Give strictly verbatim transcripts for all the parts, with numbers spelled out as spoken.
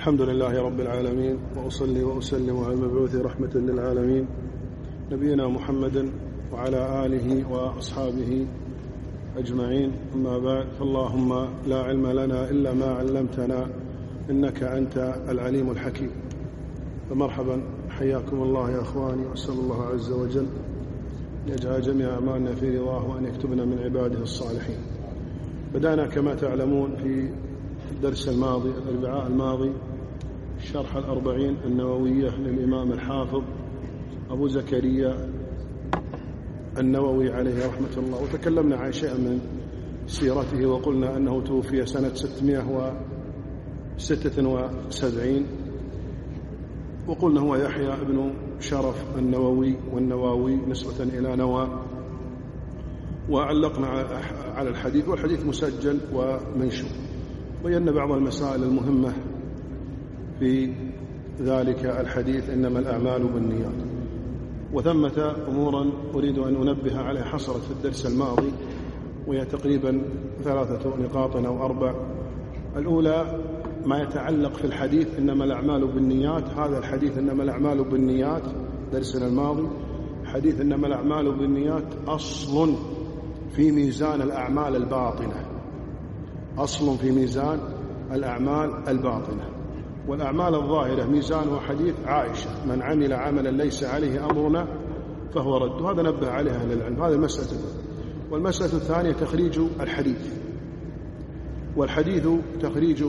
الحمد لله رب العالمين، وأصلي وأسلم على المبعوث رحمة للعالمين نبينا محمد وعلى آله وأصحابه أجمعين. أما بعد، فاللهم لا علم لنا إلا ما علمتنا إنك أنت العليم الحكيم. فمرحبا، حياكم الله يا أخواني، وأسأل الله عز وجل يجعل جميع أعمالنا في رضاه وأن يكتبنا من عباده الصالحين. بدأنا كما تعلمون في الدرس الماضي الأربعاء الماضي شرح الأربعين النووية للإمام الحافظ أبو زكريا النووي عليه رحمة الله، وتكلمنا عن شيء من سيرته، وقلنا أنه توفي سنة ستمائة وستة وسبعين، وقلنا هو يحيى بن شرف النووي، والنواوي نسبة إلى نوى، وعلقنا على الحديث، والحديث مسجل ومنشور. بينا بعض المسائل المهمة في ذلك الحديث، إنما الأعمال بالنيات. وثمة أمورا أريد أن أنبه عليها حصلت في الدرس الماضي، وهي تقريبا ثلاثة نقاط أو أربع. الأولى ما يتعلق في الحديث إنما الأعمال بالنيات. هذا الحديث إنما الأعمال بالنيات درسنا الماضي، حديث إنما الأعمال بالنيات أصل في ميزان الأعمال الباطنة، أصل في ميزان الأعمال الباطنة. والأعمال الظاهرة ميزانها حديث عائشة: من عمل عملا ليس عليه أمرنا فهو رد. هذا نبه عليها أهل العلم. هذا المسألة. والمسألة الثانية تخريج الحديث، والحديث تخريجه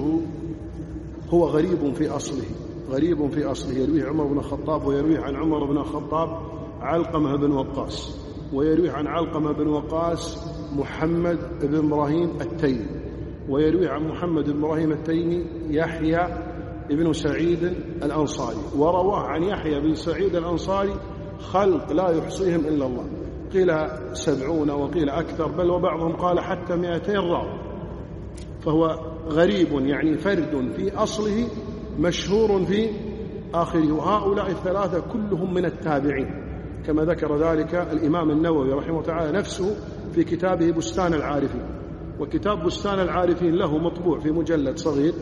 هو غريب في أصله، غريب في أصله. يرويه عمر بن الخطاب، ويرويه عن عمر بن الخطاب علقمة بن وقاص، ويرويه عن علقمة بن وقاص محمد بن إبراهيم التيمي، ويرويه عن محمد بن إبراهيم التيمي يحيى بن سعيد الأنصاري، ورواه عن يحيى بن سعيد الأنصاري خلق لا يحصيهم إلا الله، قيل سبعون وقيل أكثر، بل وبعضهم قال حتى مئتين راوي. فهو غريب، يعني فرد في أصله مشهور في آخره. وهؤلاء الثلاثة كلهم من التابعين، كما ذكر ذلك الإمام النووي رحمه الله تعالى نفسه في كتابه بستان العارفين. وكتاب بستان العارفين له مطبوع في مجلد صغير.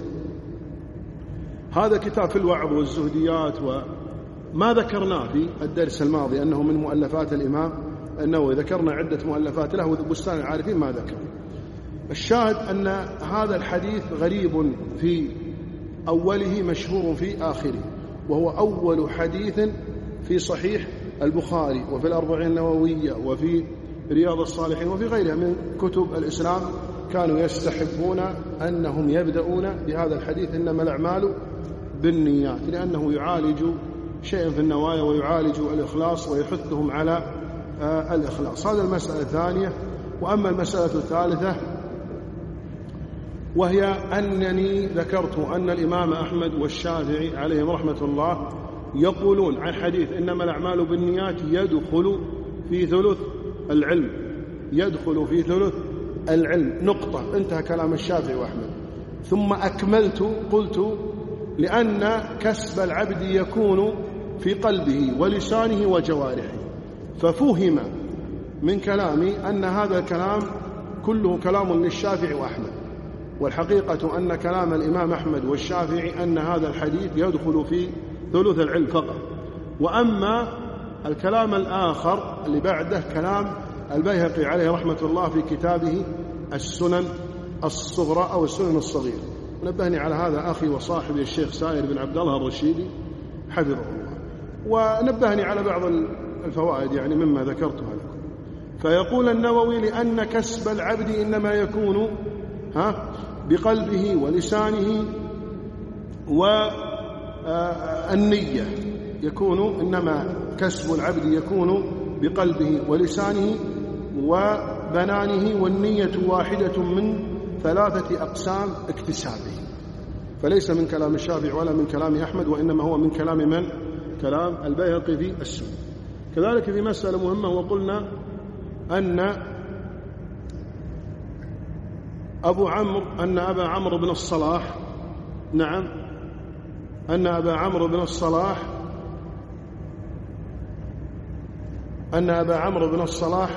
هذا كتاب في الوعظ والزهديات، وما ذكرناه في الدرس الماضي أنه من مؤلفات الإمام النووي، ذكرنا عدة مؤلفات له، وبستان العارفين ما ذكر. الشاهد أن هذا الحديث غريب في أوله مشهور في آخره، وهو أول حديث في صحيح البخاري وفي الأربعين النووية وفي رياض الصالحين وفي غيرها من كتب الإسلام. كانوا يستحبون أنهم يبدأون بهذا الحديث إنما الأعمال بالنيات، لأنه يعالج شيئا في النوايا ويعالج الإخلاص ويحثهم على آه الإخلاص. هذا المسألة الثانية. وأما المسألة الثالثة، وهي أنني ذكرت أن الإمام أحمد والشافعي عليهم رحمة الله يقولون عن حديث إنما الأعمال بالنيات يدخل في ثلث العلم، يدخل في ثلث العلم، نقطة، انتهى كلام الشافعي وأحمد. ثم أكملت قلت: لأن كسب العبد يكون في قلبه ولسانه وجوارحه. ففهم من كلامي أن هذا الكلام كله كلام للشافعي وأحمد، والحقيقة أن كلام الإمام أحمد والشافعي أن هذا الحديث يدخل في ثلث العلم فقط. وأما الكلام الآخر اللي بعده كلام البيهقي عليه رحمة الله في كتابه السنن الصغرى أو السنن الصغيرة. نبهني على هذا أخي وصاحبي الشيخ سائر بن عبد الله الرشيدي حفظه الله، ونبهني على بعض الفوائد يعني مما ذكرتها لكم. فيقول النووي: لأن كسب العبد إنما يكون ها بقلبه ولسانه والنية، يكون إنما كسب العبد يكون بقلبه ولسانه وبنانه، والنية واحدة من ثلاثة أقسام اكتسابه. فليس من كلام الشافعي ولا من كلام أحمد، وإنما هو من كلام من؟ كلام البيهقي في السنة. كذلك في مسألة مهمة، وقلنا أن أبو عمرو أن أبا عمرو بن الصلاح نعم أن أبا عمرو بن الصلاح أن أبا عمرو بن الصلاح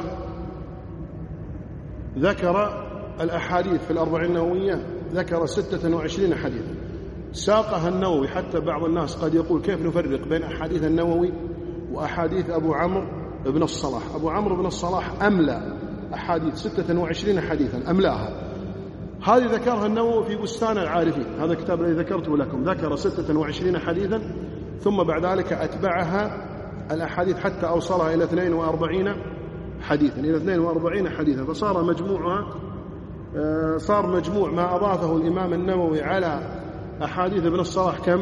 ذكر الأحاديث في الأربعين النووية، ذكر ستة وعشرين حديثا، ساقها النووي. حتى بعض الناس قد يقول كيف نفرق بين أحاديث النووي وأحاديث أبو عمرو بن الصلاح. أبو عمرو بن الصلاح أملى أحاديث ستة وعشرين حديثا أملاها، هذه ذكرها النووي في بستان العارفين، هذا الكتاب الذي ذكرته لكم، ذكر ستة وعشرين حديثا ثم بعد ذلك أتبعها الأحاديث حتى أوصلها إلى اثنين وأربعين حديثا إلى اثنين وأربعين حديثا، فصار مجموعها صار مجموع ما أضافه الإمام النووي على أحاديث ابن الصلاح كم؟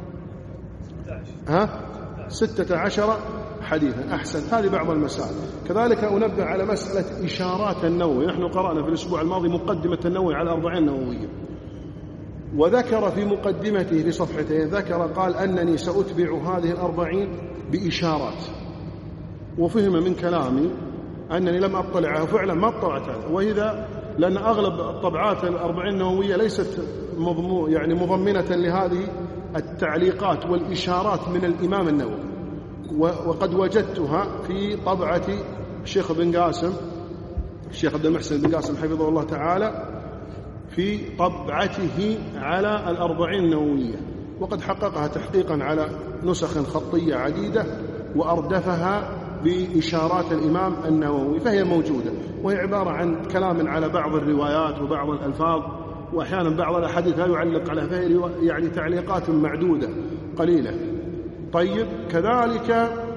ها؟ ستة عشر حديثا. أحسن، هذه بعض المسائل. كذلك أنبه على مسألة إشارات النووي. نحن قرأنا في الأسبوع الماضي مقدمة النووي على أربعين نووية، وذكر في مقدمته في صفحتين ذكر قال أنني سأتبع هذه الأربعين بإشارات، وفهم من كلامي أنني لم أطلعها، فعلا ما اطلعت عليها، وإذا لأن أغلب الطبعات الأربعين النووية ليست مضمو يعني مضمنة لهذه التعليقات والإشارات من الإمام النووي، وقد وجدتها في طبعة الشيخ بن قاسم الشيخ عبد المحسن بن قاسم حفظه الله تعالى في طبعته على الأربعين النووية، وقد حققها تحقيقا على نسخ خطية عديدة وأردفها بإشارات الإمام النووي، فهي موجودة، وهي عبارة عن كلام على بعض الروايات وبعض الألفاظ، وأحيانا بعض الأحاديث لا يعلق عليها، فهي يعني تعليقات معدودة قليلة. طيب، كذلك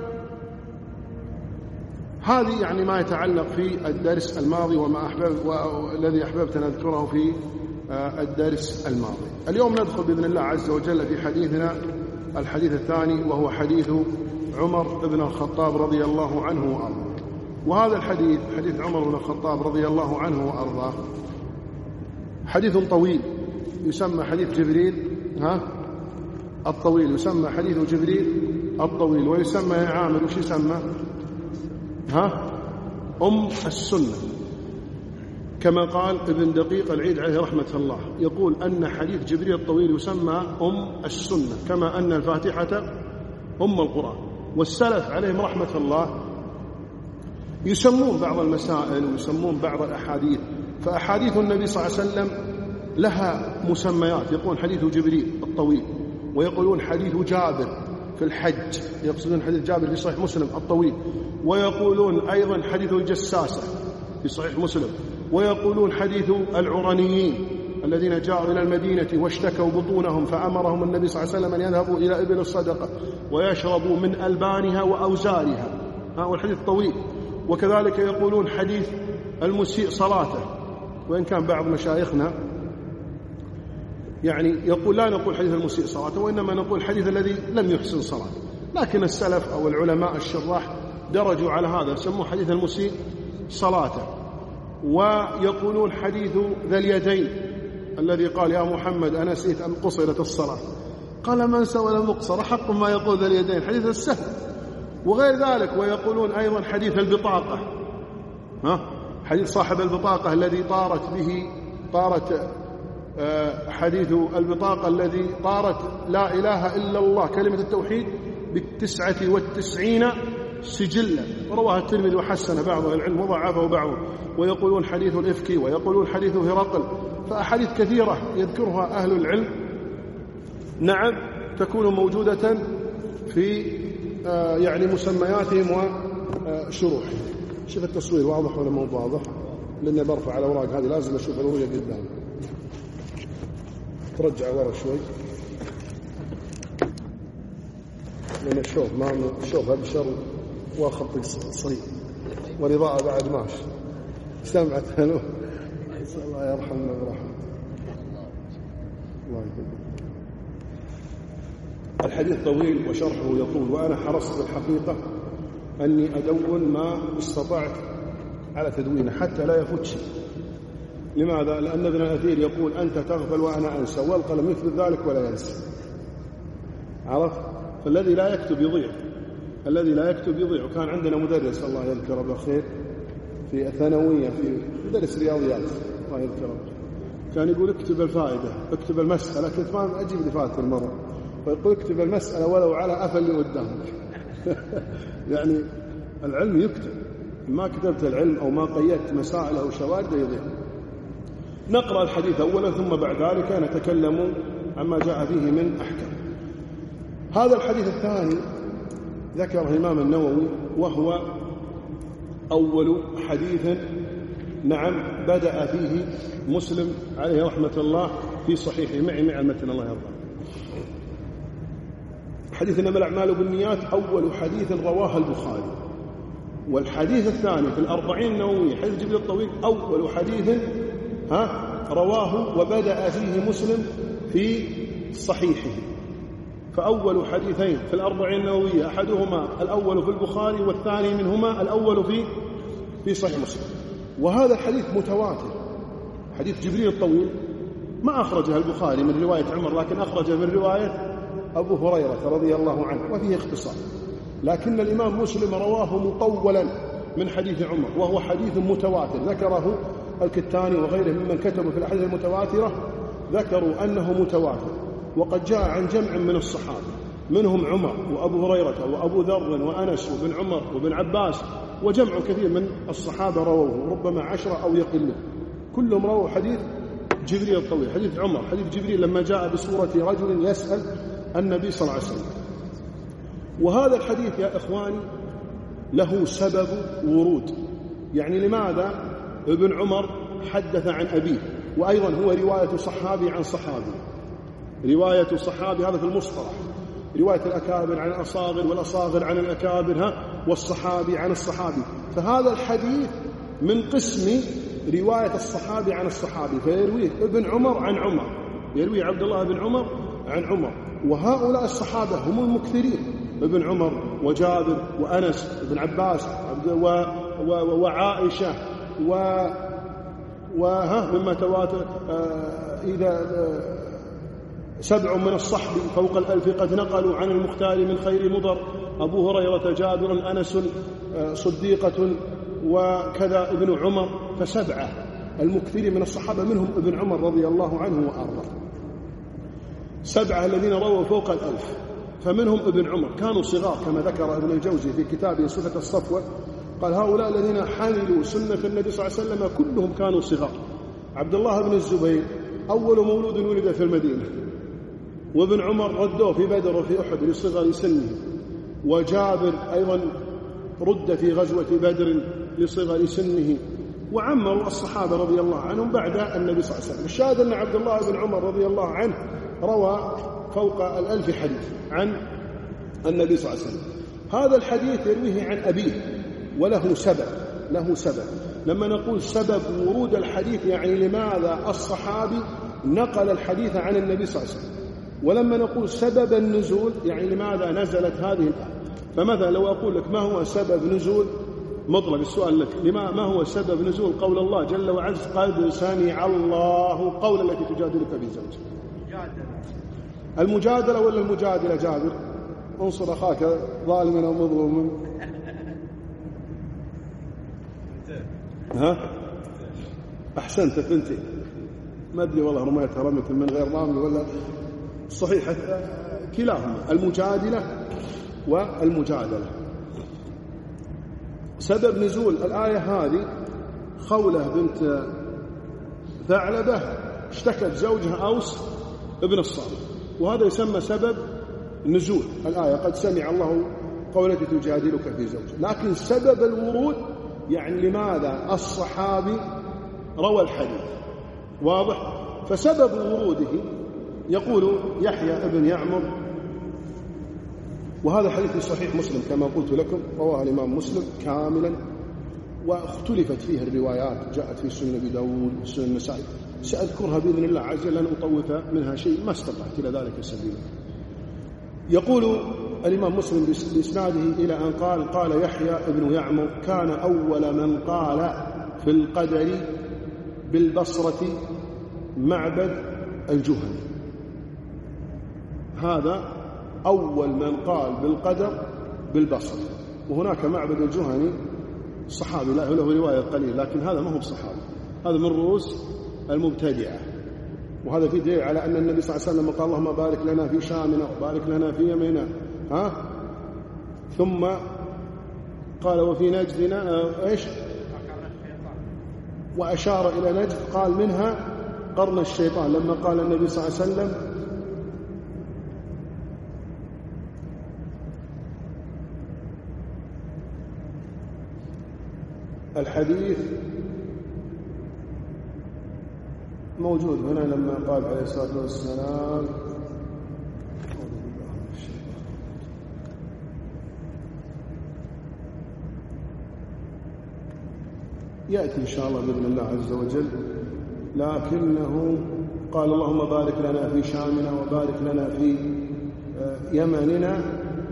هذه يعني ما يتعلق في الدرس الماضي وما أحبب والذي أحببت أن أذكره في الدرس الماضي. اليوم ندخل بإذن الله عز وجل في حديثنا الحديث الثاني، وهو حديث عمر بن الخطاب رضي الله عنه وأرضاه. وهذا الحديث حديث عمر بن الخطاب رضي الله عنه وأرضاه حديث طويل يسمى حديث جبريل ها الطويل، يسمى حديث جبريل الطويل، ويسمى يا عامر وش يسمى ها أم السنة، كما قال ابن دقيق العيد عليه رحمة الله، يقول أن حديث جبريل الطويل يسمى أم السنة، كما أن الفاتحة أم القرآن. والسلف عليهم رحمة الله يسمون بعض المسائل ويسمون بعض الأحاديث، فأحاديث النبي صلى الله عليه وسلم لها مسميات، يقولون حديث جبريل الطويل، ويقولون حديث جابر في الحج، يقصدون حديث جابر في صحيح مسلم الطويل، ويقولون أيضا حديث الجساسة في صحيح مسلم، ويقولون حديث العرانيين الذين جاءوا إلى المدينة واشتكوا بطونهم فأمرهم النبي صلى الله عليه وسلم أن يذهبوا إلى إبل الصدقة ويشربوا من ألبانها وأوزارها، هذا الحديث الطويل. وكذلك يقولون حديث المسيء صلاته، وإن كان بعض مشايخنا يعني يقول لا نقول حديث المسيء صلاته، وإنما نقول حديث الذي لم يحسن صلاته، لكن السلف أو العلماء الشراح درجوا على هذا، سموه حديث المسيء صلاته. ويقولون حديث ذا اليدين الذي قال يا محمد أنا نسيت أن قصرت الصلاة، قال من سوى المقصر حق ما يقول ذا اليدين، حديث السهل وغير ذلك. ويقولون أيضا حديث البطاقة، ها حديث صاحب البطاقة الذي طارت به طارت حديث البطاقة الذي طارت لا إله إلا الله كلمة التوحيد بالتسعة والتسعين سجلا، رواه الترمذي وحسن بعض العلم وضعفه بعضه. ويقولون حديث الإفك، ويقولون حديث هرقل، فأحاديث كثيرة يذكرها أهل العلم نعم تكون موجودة في يعني مسمياتهم وشروحهم. شوف التصوير واضح ولا مو واضح؟ لأني برفع على الأوراق هذه لازم أشوف الرؤية قدام. ترجع ورا شوي لأن الشوف ما الشوف هذا الشر وخط صغير والإضاءة بعد ماشي سمعت هلو الله يرحمنا برحمة الله يكرمك. الحديث طويل وشرحه يطول، وأنا حرصت بالحقيقة أني أدون ما استطعت على تدوينه حتى لا يفوت شيء. لماذا؟ لأن ابن الأثير يقول أنت تغفل وأنا أنسى، والقلم يثبت ذلك ولا ينسى. عرفت؟ فالذي لا يكتب يضيع، الذي لا يكتب يضيع. وكان عندنا مدرس الله يذكره بالخير في الثانوية في مدرس رياضيات الله يذكره، كان يقول اكتب الفائدة اكتب المسألة، كنت ما أجيب لي فائدة المرة، فيقول اكتب المسألة ولو على أفل اللي قدامك. يعني العلم يكتب، ما كتبت العلم أو ما قيدت مسائل أو شواهد يضيع. نقرأ الحديث أولا ثم بعد ذلك نتكلم عما جاء فيه من أحكام. هذا الحديث الثاني ذكره الإمام النووي وهو أول حديث نعم بدأ فيه مسلم عليه رحمة الله في صحيحه. معي معي المتن الله يرضى. حديث إنما الأعمال بالنيات أول حديث رواه البخاري، والحديث الثاني في الأربعين النووية حديث جبريل الطويل أول حديث ها رواه وبدأ فيه مسلم في صحيحه. فأول حديثين في الأربعين النووية أحدهما الأول في البخاري والثاني منهما الأول في في صحيح مسلم. وهذا الحديث متواتر، حديث جبريل الطويل ما أخرجها البخاري من رواية عمر، لكن أخرجه من رواية أبو هريرة رضي الله عنه وفيه اختصار، لكن الإمام مسلم رواه مطولا من حديث عمر وهو حديث متواتر ذكره الكتاني وغيره ممن كتبوا في الأحاديث المتواترة، ذكروا أنه متواتر. وقد جاء عن جمع من الصحابة منهم عمر وأبو هريرة وأبو ذر وأنس وابن عمر وابن عباس وجمع كثير من الصحابة رووه، ربما عشرة أو يقل، كلهم رووا حديث جبريل الطويل. حديث عمر حديث جبريل لما جاء بصورة رجل يسأل النبي صلى الله عليه وسلم. وهذا الحديث يا إخواني له سبب ورود، يعني لماذا ابن عمر حدث عن أبيه، وأيضا هو رواية صحابي عن صحابي، رواية صحابي هذا في المصطلح، رواية الأكابر عن الأصاغر والأصاغر عن الأكابر ها والصحابي عن الصحابي. فهذا الحديث من قسم رواية الصحابي عن الصحابي، فيرويه ابن عمر عن عمر، يروي عبد الله بن عمر عن عمر. وهؤلاء الصحابة هم المكثرين، ابن عمر وجابر وأنس بن عباس و... و... وعائشة و... وها مما تواتر آه إذا آه سبع من الصحب فوق الألف قد نقلوا عن المختار من خير مضر، أبو هريرة جابر أنس آه صديقة وكذا ابن عمر، فسبعة المكثرين من الصحابة منهم ابن عمر رضي الله عنه وأرضاه، سبعة الذين رووا فوق الألف، فمنهم ابن عمر كانوا صغار كما ذكر ابن الجوزي في كتابه صفة الصفوة، قال هؤلاء الذين حملوا سنة النبي صلى الله عليه وسلم كلهم كانوا صغار. عبد الله بن الزبير أول مولود ولد في المدينة، وابن عمر ردوه في بدر وفي أحد لصغر سنه، وجابر أيضا رد في غزوة بدر لصغر سنه، وعمروا الصحابة رضي الله عنهم بعد النبي صلى الله عليه وسلم. الشاهد أن عبد الله بن عمر رضي الله عنه روى فوق الألف حديث عن النبي صلى الله عليه وسلم. هذا الحديث يرويه عن أبيه وله سبب، له سبب. لما نقول سبب ورود الحديث يعني لماذا الصحابي نقل الحديث عن النبي صلى الله عليه وسلم، ولما نقول سبب النزول يعني لماذا نزلت هذه الآية. فمثلا لو أقول لك ما هو سبب نزول مطلق، السؤال لك لما ما هو سبب نزول قول الله جل وعز قد سمع الله قول التي تجادلك في زوجها؟ المجادلة ولا المجادلة؟ جابر انصر أخاك ظالما أو مظلوما. ها أحسنت ثنتين، ما أدري والله رميتها رمية من غير رامي ولا صحيح، كلاهما المجادلة والمجادلة. سبب نزول الآية هذه خولة بنت ثعلبة اشتكت زوجها أوس ابن الصامت، وهذا يسمى سبب نزول الآية قد سمع الله قول التي تجادلك في زوجها. لكن سبب الورود يعني لماذا الصحابي روى الحديث، واضح؟ فسبب وروده يقول يحيى ابن يعمر، وهذا الحديث في صحيح مسلم كما قلت لكم، رواه الإمام مسلم كاملا، واختلفت فيه الروايات، جاءت في سنن أبي داود وسنن النسائي، سأذكرها بإذن الله عز وجل لن أطوف منها شيء ما استطعت إلى ذلك سبيلا. يقول الإمام مسلم بإسناده إلى أن قال قال يحيى ابن يعمر كان أول من قال في القدر بالبصرة معبد الجهني، هذا أول من قال بالقدر بالبصرة. وهناك معبد الجهني صحابي له له رواية قليل، لكن هذا ما هو صحابي، هذا من رؤوس المبتدعة. وهذا في دليل على أن النبي صلى الله عليه وسلم قال اللهم بارك لنا في شامنا وبارك لنا في يمنا، ها ثم قال وفي نجدنا ايش، وأشار إلى نجد قال منها قرن الشيطان، لما قال النبي صلى الله عليه وسلم الحديث موجود هنا لما قال عليه الصلاة والسلام يأتي إن شاء الله بإذن الله عز وجل، لكنه قال اللهم بارك لنا في شامنا وبارك لنا في يمننا،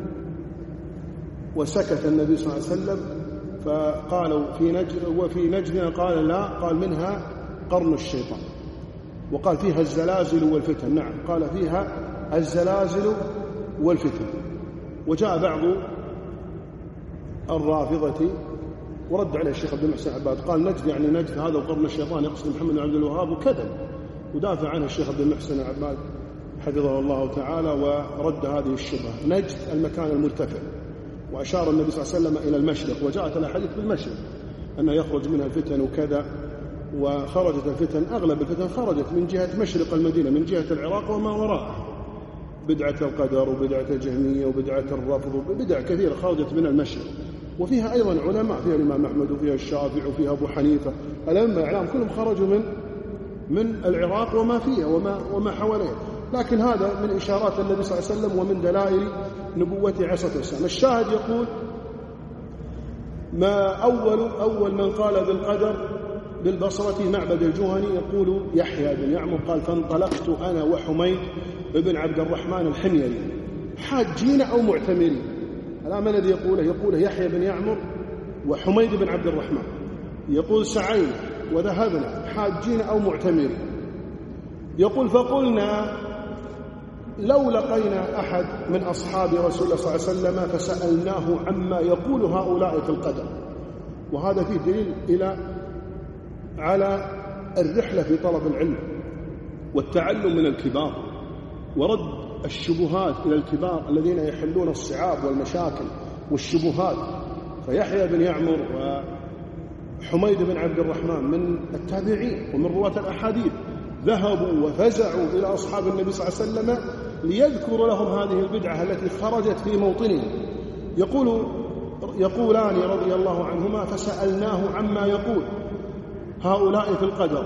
وسكت النبي صلى الله عليه وسلم، فقالوا في نجد وفي نجدنا قال لا، قال منها قرن الشيطان، وقال فيها الزلازل والفتن. نعم قال فيها الزلازل والفتن. وجاء بعض الرافضة ورد عليه الشيخ عبد المحسن عباد قال نجد يعني نجد هذا وقرن الشيطان يقصد محمد بن عبد الوهاب، وكذب، ودافع عنه الشيخ عبد المحسن عباد حفظه الله تعالى ورد هذه الشبهة. نجد المكان المرتفع، وأشار النبي صلى الله عليه وسلم إلى المشرق، وجاءت الأحاديث بالمشرق أنه يخرج منها الفتن وكذا، وخرجت الفتن أغلب الفتن خرجت من جهة مشرق المدينة، من جهة العراق وما وراءه، بدعة القدر وبدعة الجهمية وبدعة الرفض وبدع كثيرة خرجت من المشرق، وفيها أيضا علماء، فيها الإمام أحمد وفيها الشافعي وفيها أبو حنيفة، الأئمة الإعلام كلهم خرجوا من من العراق وما فيها وما وما حواليه. لكن هذا من إشارات النبي صلى الله عليه وسلم ومن دلائل نبوته عليه الصلاة والسلام. الشاهد يقول ما أول أول من قال بالقدر بالبصرة معبد الجهني يقول يحيى بن يعمر، قال فانطلقت أنا وحميد بن عبد الرحمن الحميري حاجين أو معتمرين. الآن الذي يقوله يقوله يحيى بن يعمر وحميد بن عبد الرحمن، يقول سعينا وذهبنا حاجين أو معتمرين. يقول فقلنا لو لقينا أحد من أصحاب رسول الله صلى الله عليه وسلم فسألناه عما يقول هؤلاء في القدر. وهذا فيه دليل إلى على الرحلة في طلب العلم والتعلم من الكبار، ورد الشبهات إلى الكبار الذين يحلون الصعاب والمشاكل والشبهات. فيحيى بن يعمر وحميد بن عبد الرحمن من التابعين ومن رواة الأحاديث، ذهبوا وفزعوا إلى أصحاب النبي صلى الله عليه وسلم ليذكروا لهم هذه البدعة التي خرجت في موطنهم. يقول يقولان رضي الله عنهما فسألناه عما يقول هؤلاء في القدر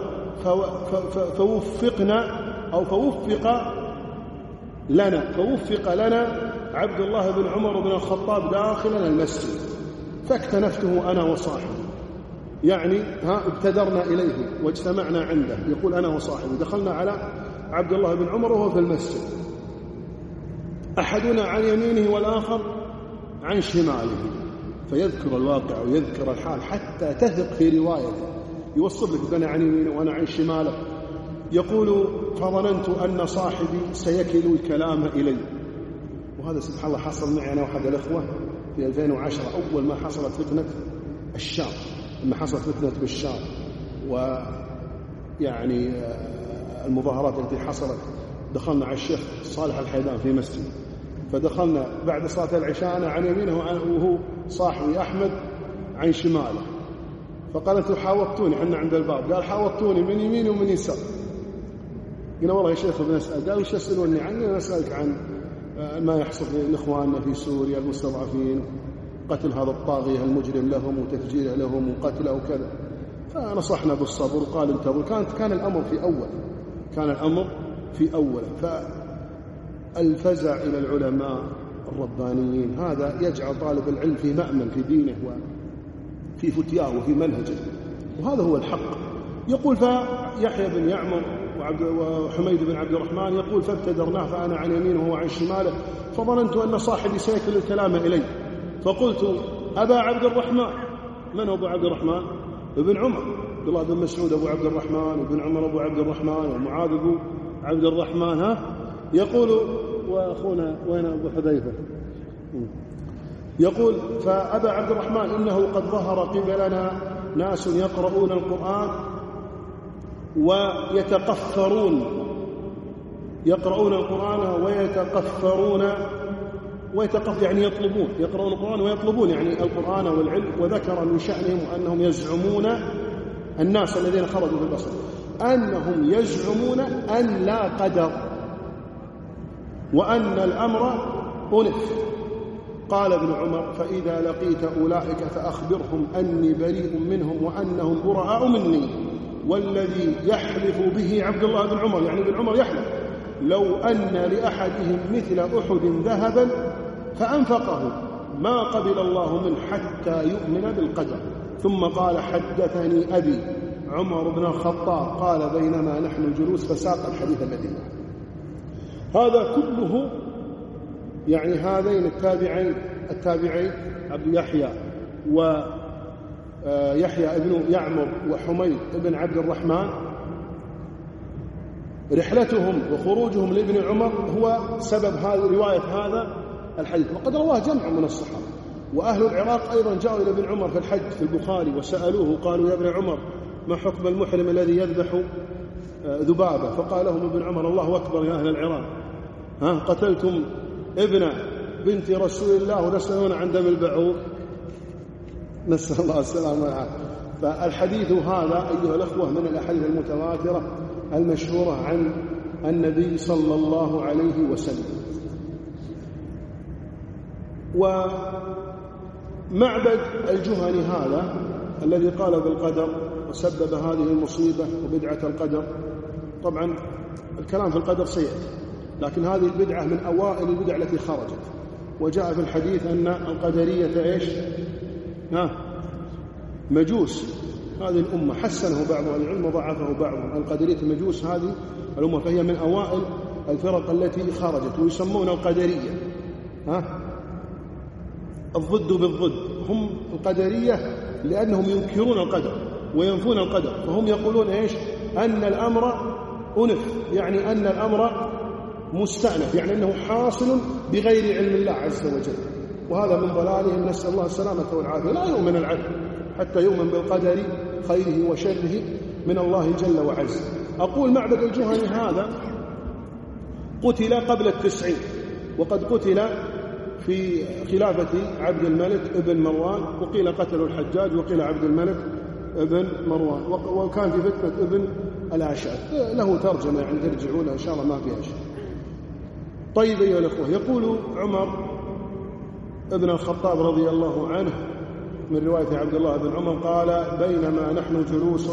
فوفقنا أو فوفق لنا فوفق لنا عبد الله بن عمر بن الخطاب داخلنا المسجد، فاكتنفته أنا وصاحبي، يعني ها ابتدرنا إليه واجتمعنا عنده. يقول أنا وصاحبي دخلنا على عبد الله بن عمر وهو في المسجد، أحدنا عن يمينه والآخر عن شماله، فيذكر الواقع ويذكر الحال حتى تثق في روايته، يوصف لك أنا عن يمينه وأنا عن شماله. يقول فظننت أن صاحبي سيكل الكلام إلي. وهذا سبحان الله حصل معي أنا وأحد الأخوة في ألفين وعشرة أول ما حصلت فتنة الشام، لما حصلت فتنة بالشام ويعني المظاهرات التي حصلت، دخلنا على الشيخ صالح الحيدان في مسجد، فدخلنا بعد صلاة العشاء أنا عن يمينه وهو صاحبي أحمد عن شماله، فقال أنتم حاوطتوني، حنا عند الباب، قال حاوطتوني من يميني ومن يسار. قلنا والله يا شيخ بنسأل، قال وش تسألوني عني؟ أنا أسألك عن ما يحصل لإخواننا في سوريا المستضعفين، قتل هذا الطاغية المجرم لهم وتفجيره لهم وقتله وكذا. فنصحنا بالصبر وقال انتظروا. كانت كان الأمر في أول كان الأمر في أول فالفزع إلى العلماء الربانيين هذا يجعل طالب العلم في مأمن في دينه وفي فتياه وفي منهجه، وهذا هو الحق. يقول فيحيى بن يعمر وحميد بن عبد الرحمن يقول فابتدرناه فأنا عن يمينه وعن شماله، فظننت أن صاحبي سيكل الكلام إلي، فقلت أبا عبد الرحمن. من هو أبو عبد الرحمن؟ ابن عمر، عبد الله بن مسعود أبو عبد الرحمن، وابن عمر أبو عبد الرحمن، ومعاذ أبو عبد الرحمن. ها يقول وأخونا وين أبو حذيفة؟ يقول فأبا عبد الرحمن إنه قد ظهر قبلنا ناس يقرؤون القرآن ويتقفرون يقرؤون القرآن ويتقفرون ويتقف يعني يطلبون يقرؤون القرآن ويطلبون يعني القرآن والعلم. وذكر من شأنهم أنهم يزعمون الناس الذين خرجوا في البصر أنهم يزعمون أن لا قدر وأن الأمر أنف. قال ابن عمر: فإذا لقيت أولئك فأخبرهم أني بريء منهم وأنهم براء مني. والذي يحلف به عبد الله بن عمر، يعني ابن عمر يحلف: لو أن لأحدهم مثل أحد ذهبا فأنفقه ما قبل الله منه حتى يؤمن بالقدر. ثم قال: حدثني أبي عمر بن الخطاب قال: بينما نحن جلوس، فساق الحديث الذي معه. هذا كله يعني هذين التابعين التابعين عبد يحيى ويحيى ابن يعمر وحميد ابن عبد الرحمن، رحلتهم وخروجهم لابن عمر هو سبب هذه رواية هذا الحديث. وقد رواه جمع من الصحابة. وأهل العراق أيضا جاءوا إلى ابن عمر في الحج في البخاري وسألوه، قالوا: يا ابن عمر، ما حكم المحرم الذي يذبح ذبابة؟ فقال لهم ابن عمر: الله أكبر يا أهل العراق، ها قتلتم ابن بنت رسول الله وتسألون عن دم البعوض؟ نسأل الله السلامة والعافية. فالحديث هذا أيها الأخوة من الأحاديث المتواترة المشهورة عن النبي صلى الله عليه وسلم. ومعبد الجهني هذا الذي قال بالقدر وسبب هذه المصيبة وبدعة القدر، طبعا الكلام في القدر سيئة، لكن هذه البدعة من أوائل البدع التي خرجت. وجاء في الحديث أن القدرية إيش؟ ها مجوس هذه الأمة، حسنه بعض العلم وضعفه بعضهم. القدرية المجوس هذه الأمة، فهي من أوائل الفرق التي خرجت، ويسمون القدرية ها الضد بالضد. هم القدرية لأنهم ينكرون القدر وينفون القدر، فهم يقولون إيش؟ أن الأمر أنف، يعني أن الأمر مستأنف، يعني أنه حاصل بغير علم الله عز وجل. وهذا من ضلالهم، نسأل الله السلامة والعافية. لا يؤمن العبد حتى يؤمن بالقدر خيره وشره من الله جل وعز. أقول معبد الجهني هذا قتل قبل التسعين، وقد قتل في خلافة عبد الملك ابن مروان، وقيل قتله الحجاج، وقيل عبد الملك ابن مروان، وكان في فتنة ابن الأشعث. له ترجمة يعني ترجعوا لها إن شاء الله، ما فيها شيء. طيب أيها الأخوة، يقول عمر ابن الخطاب رضي الله عنه من رواية عبد الله بن عمر قال: بينما نحن جلوس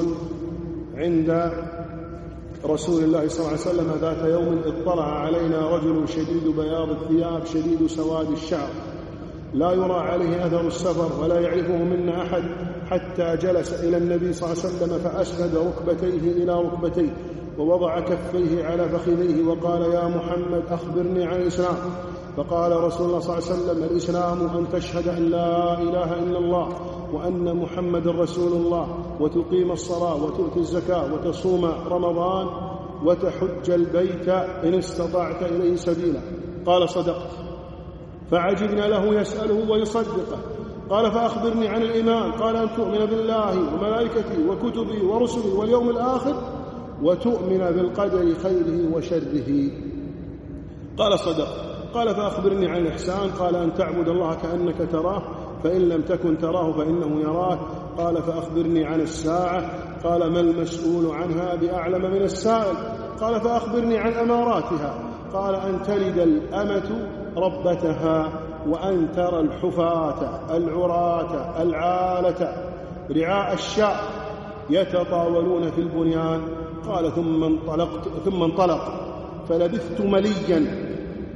عند رسول الله صلى الله عليه وسلم ذات يوم، اطلع علينا رجل شديد بياض الثياب شديد سواد الشعر، لا يرى عليه أثر السفر ولا يعرفه منا أحد، حتى جلس إلى النبي صلى الله عليه وسلم فأسند ركبتيه إلى ركبتيه ووضع كفيه على فخذيه وقال: يا محمد أخبرني عن الإسلام. فقال رسول الله صلى الله عليه وسلم: الإسلام أن تشهد أن لا إله إلا الله وأن محمد رسول الله، وتقيم الصلاة وتؤتي الزكاة وتصوم رمضان وتحج البيت إن استطعت إليه سبيلا. قال: صدقت. فعجبنا له يسأله ويصدقه. قال: فأخبرني عن الإيمان. قال: أن تؤمن بالله وملائكته وكتبه ورسله واليوم الآخر وتؤمن بالقدر خيره وشره. قال: صدقت. قال: فأخبرني عن الإحسان. قال: أن تعبد الله كأنك تراه فإن لم تكن تراه فإنه يراك. قال: فأخبرني عن الساعة. قال: ما المسؤول عنها بأعلم من السائل. قال: فأخبرني عن أماراتها. قال: أن تلد الأمة ربتها، وأن ترى الحفاة العراة العالة رعاء الشاء يتطاولون في البنيان. قال: ثم انطلقت ثم انطلق فلبثت مليا،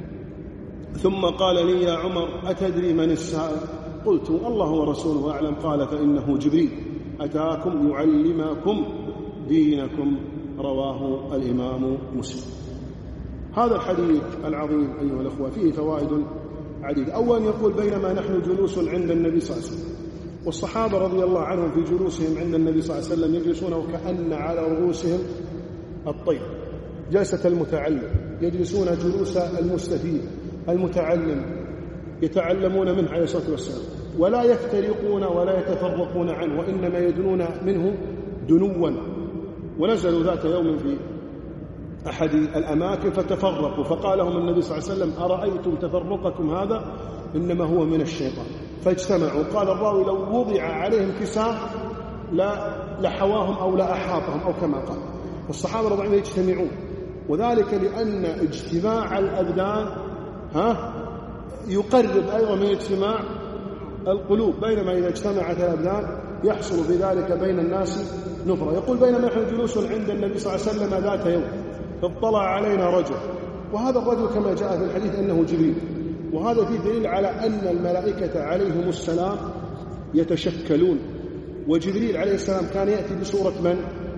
ثم قال لي: يا عمر أتدري من السائل؟ قلت: الله ورسوله أعلم. قال: فإنه جبريل أتاكم يعلمكم دينكم. رواه الإمام مسلم. هذا الحديث العظيم أيها الأخوة فيه فوائد عديدة. أولا يقول: بينما نحن جلوس عند النبي صلى الله عليه وسلم، والصحابة رضي الله عنهم في جلوسهم عند النبي صلى الله عليه وسلم يجلسون وكأن على رؤوسهم الطير، جلسة المتعلم، يجلسون جلوس المستفيد المتعلم، يتعلمون منه عليه الصلاة والسلام، ولا يفترقون ولا يتفرقون عنه، وإنما يدنون منه دنوا. ونزلوا ذات يوم في أحد الأماكن فتفرقوا، فقال لهم النبي صلى الله عليه وسلم: أرأيتم تفرقكم هذا؟ إنما هو من الشيطان. فاجتمعوا. قال الراوي: لو وضع عليهم كساء لا لحواهم أو لا أحاطهم، أو كما قال. والصحابة رضي الله عنهم يجتمعون، وذلك لأن اجتماع الأبدان ها يقرب أيضا من اجتماع القلوب، بينما إذا اجتمعت الأبدان يحصل بذلك بين الناس نفرة. يقول بينما نحن جلوس عند النبي صلى الله عليه وسلم ذات يوم فاطلع علينا رجل، وهذا الرجل كما جاء في الحديث أنه جبريل، وهذا فيه دليل على أن الملائكة عليهم السلام يتشكلون، وجبريل عليه السلام كان يأتي بصورة من؟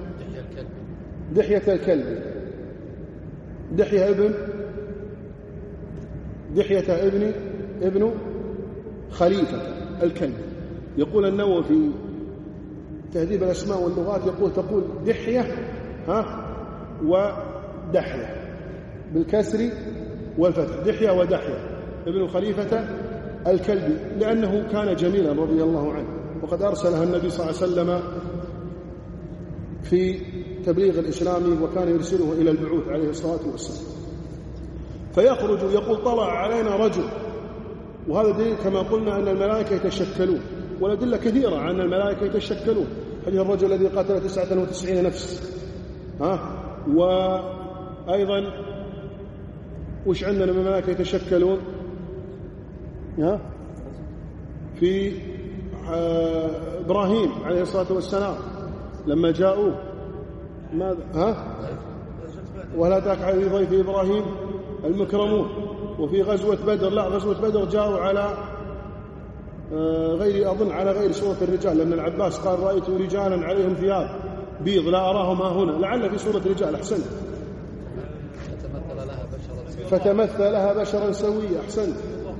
دحية الكلب. دحية ابن دحية ابن ابن خليفة الكلب. يقول النووي في تهذيب الأسماء واللغات يقول تقول دحية ها ودحية بالكسر والفتح، دحية ودحية ابن خليفة الكلبي، لأنه كان جميلا رضي الله عنه، وقد أرسلها النبي صلى الله عليه وسلم في تبليغ الإسلام، وكان يرسله إلى البعوث عليه الصلاة والسلام. فيخرج يقول طلع علينا رجل، وهذا دليل كما قلنا أن الملائكة يتشكلون، والأدلة كثيرة عن الملائكة يتشكلون. حديث الرجل الذي قتل تسعة وتسعين نفس، ها وأيضا وش عندنا من الملائكة يتشكلون؟ ها في إبراهيم عليه الصلاة والسلام لما جاءوه ماذا؟ ها ولا تاك على ضيف إبراهيم المكرمون. وفي غزوة بدر، لا غزوة بدر جاءوا على غير أظن على غير سورة الرجال، لأن العباس قال رأيت رجالا عليهم ثياب بيض لا أراهم ها هنا، لعل في سورة الرجال. أحسنت، فتمثل لها بشرا سويا. أحسنت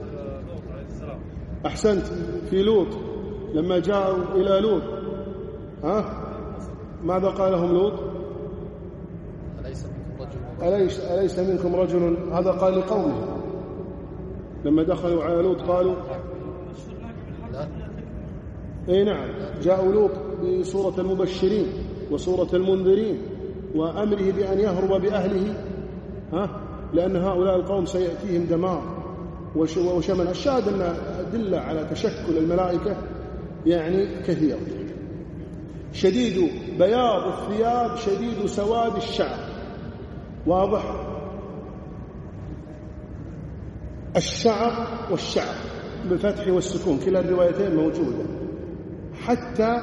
أحسنت في لوط لما جاءوا إلى لوط، ها ماذا قال لهم لوط؟ أليس, أليس منكم رجل، هذا قال لقومه لما دخلوا على لوط قالوا اي نعم، جاءوا لوط بصورة المبشرين وصورة المنذرين وأمره بأن يهرب بأهله، ها لأن هؤلاء القوم سيأتيهم دمار وشمل. الشاهد أن أدلة على تشكل الملائكة يعني كثير. شديد بياض الثياب شديد سواد الشعر، واضح؟ الشعر والشعر بالفتح والسكون كلا الروايتين موجودة، حتى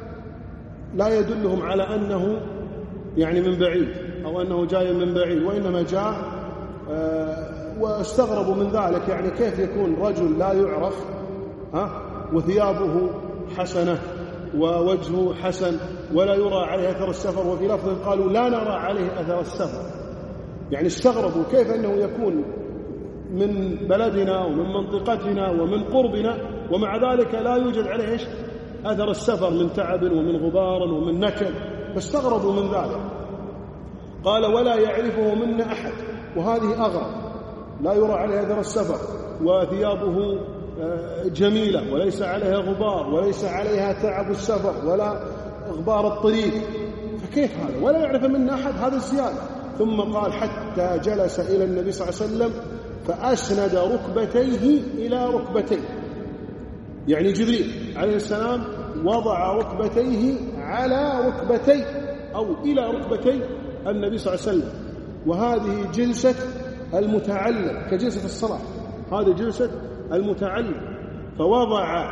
لا يدلهم على أنه يعني من بعيد أو أنه جاي من بعيد، وإنما جاء آه واستغربوا من ذلك، يعني كيف يكون رجل لا يعرف ها وثيابه حسنة ووجهه حسن ولا يرى عليه أثر السفر، وفي لفظ قالوا لا نرى عليه أثر السفر، يعني استغربوا كيف أنه يكون من بلدنا ومن منطقتنا ومن قربنا ومع ذلك لا يوجد عليه إيش؟ أثر السفر من تعب ومن غبار ومن نكل، فاستغربوا من ذلك. قال ولا يعرفه منا أحد، وهذه أغرب، لا يرى عليه أثر السفر وثيابه جميلة وليس عليها غبار وليس عليها تعب السفر ولا غبار الطريق، فكيف هذا؟ ولا يعرف منا أحد، هذا الزيادة. ثم قال حتى جلس إلى النبي صلى الله عليه وسلم فأسند ركبتيه إلى ركبتيه، يعني جبريل عليه السلام وضع ركبتيه على ركبتي أو إلى ركبتي النبي صلى الله عليه وسلم، وهذه جلسة المتعلم كجلسة الصلاة، هذه جلسة المتعلم. فوضع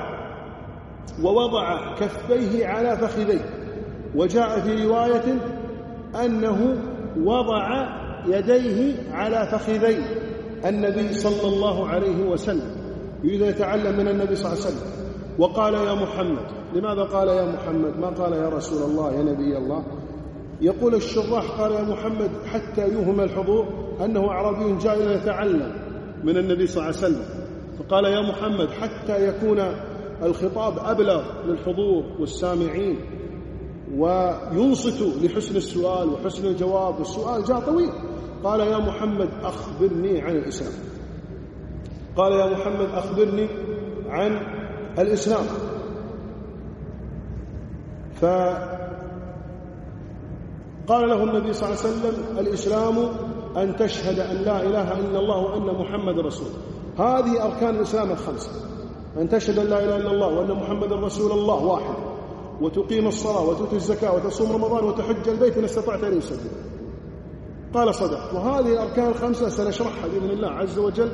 ووضع كفيه على فخذيه، وجاء في رواية أنه وضع يديه على فخذي النبي صلى الله عليه وسلم، يريد يتعلم من النبي صلى الله عليه وسلم. وقال يا محمد، لماذا قال يا محمد؟ ما قال يا رسول الله يا نبي الله. يقول الشراح قال يا محمد حتى يوهم الحضور أنه أعرابي جاء يتعلم من النبي صلى الله عليه وسلم، فقال يا محمد حتى يكون الخطاب أبلغ للحضور والسامعين وينصتوا لحسن السؤال وحسن الجواب، والسؤال جاء طويل. قال يا محمد أخبرني عن الإسلام، قال يا محمد أخبرني عن الإسلام. فقال له النبي صلى الله عليه وسلم الإسلام أن تشهد أن لا إله إلا الله وأن محمد رسول. هذه أركان الإسلام الخمسة، أن تشهد أن لا إله إلا الله وأن محمد رسول الله واحد، وتقيم الصلاة وتؤتي الزكاة وتصوم رمضان وتحج البيت إن استطعت أن يسدد. قال صدق. وهذه الأركان الخمسة سنشرحها بإذن الله عز وجل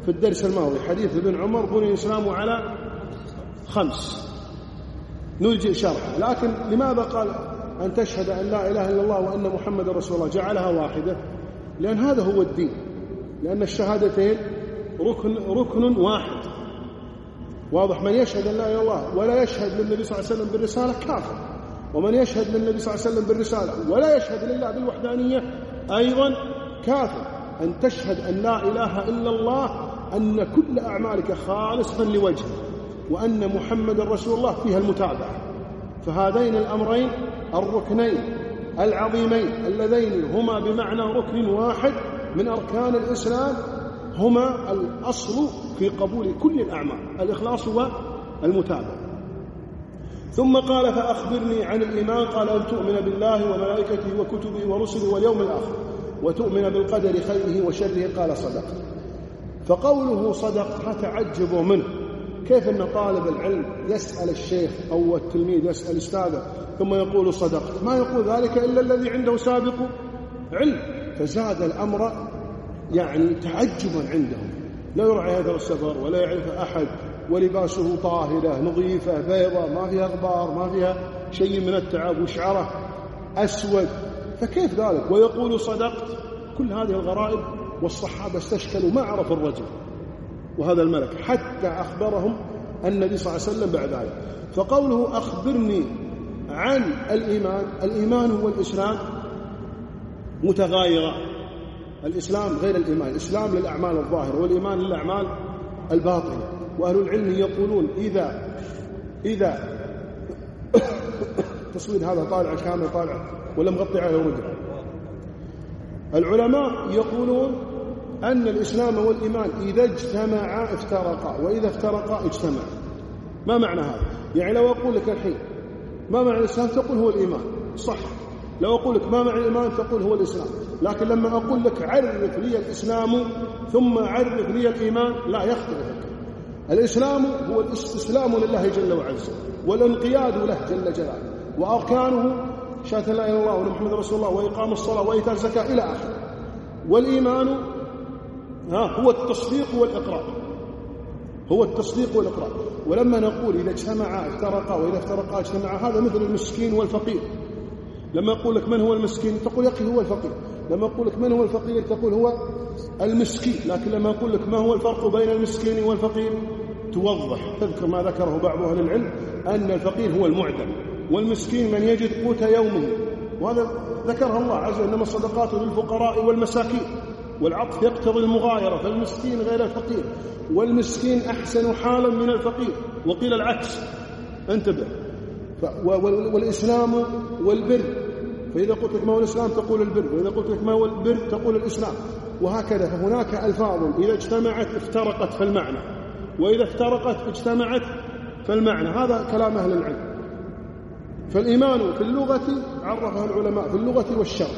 في الدرس الماضي حديث ابن عمر بني الإسلام على خمس، نلجئ شرحه. لكن لماذا قال أن تشهد أن لا إله إلا الله وأن محمد رسول الله جعلها واحدة؟ لأن هذا هو الدين، لأن الشهادتين ركن, ركن واحد واضح. من يشهد أن لا إله إلا الله ولا يشهد للنبي صلى الله عليه وسلم بالرسالة كافر، ومن يشهد للنبي صلى الله عليه وسلم بالرسالة ولا يشهد لله بالوحدانية أيضا كافر. أن تشهد أن لا إله إلا الله أن كل أعمالك خالصة لوجهه، وأن محمد رسول الله فيها المتابعة. فهذين الأمرين الركنين العظيمين اللذين هما بمعنى ركن واحد من أركان الإسلام هما الأصل في قبول كل الأعمال، الإخلاص والمتابعة. ثم قال فأخبرني عن الإيمان، قال أن تؤمن بالله وملائكته وكتبه ورسله واليوم الآخر وتؤمن بالقدر خيره وشره. قال صدقت. فقوله صدقت تعجبوا منه، كيف أن طالب العلم يسأل الشيخ أو التلميذ يسأل أستاذه ثم يقول صدقت؟ ما يقول ذلك إلا الذي عنده سابق علم. فزاد الأمر يعني تعجبا عندهم، لا يرعى هذا السفر ولا يعرف أحد، ولباسه طاهرة نظيفة بيضة ما فيها غبار ما فيها شيء من التعب، وشعره أسود، فكيف ذلك ويقول صدقت؟ كل هذه الغرائب، والصحابة استشكلوا ما عرفوا الرجل وهذا الملك حتى أخبرهم النبي صلى الله عليه وسلم بعد ذلك. فقوله أخبرني عن الإيمان، الإيمان هو الإسلام متغايرة، الإسلام غير الإيمان، الإسلام للأعمال الظاهرة والإيمان للأعمال الباطنة. وأهل العلم يقولون إذا إذا تصوير هذا طالع كامل طالع ولا مغطي عليه ورجع. العلماء يقولون أن الإسلام والإيمان إذا اجتمعا افترقا، وإذا افترقا اجتمعا. ما معنى هذا؟ يعني لو أقول لك الحين ما معنى الإسلام تقول هو الإيمان، صح. لو أقول لك ما معنى الإيمان تقول هو الإسلام. لكن لما أقول لك عرف لي الإسلام ثم عرف لي الإيمان لا يختلف. الإسلام هو الاستسلام لله جل وعز والانقياد له جل جلاله، وأركانه شهادة لا إله إلا الله وأن محمد رسول الله وإقام الصلاة وإيتاء الزكاة إلى آخره. والإيمان ها هو التصديق والإقرار، هو التصديق والإقرار. ولما نقول إذا اجتمعا افترقا وإذا افترقا اجتمعا، هذا مثل المسكين والفقير. لما أقول لك من هو المسكين تقول يقي هو الفقير، لما أقول لك من هو الفقير تقول هو المسكين. لكن لما أقول لك ما هو الفرق بين المسكين والفقير توضح. تذكر ما ذكره بعض أهل العلم أن الفقير هو المعدم، والمسكين من يجد قوت يومه، وهذا ذكرها الله عز وجل إنما الصدقات للفقراء والمساكين، والعطف يقتضي المغايرة، فالمسكين غير الفقير، والمسكين أحسن حالا من الفقير، وقيل العكس. انتبه. والإسلام والبر، فإذا قلت لك ما هو الإسلام تقول البر، وإذا قلت لك ما هو البر تقول الإسلام، وهكذا. فهناك ألفاظ إذا اجتمعت افترقت في المعنى، وإذا افترقت اجتمعت في المعنى. هذا كلام أهل العلم. فالإيمان في اللغة عرفها العلماء في اللغة والشرع.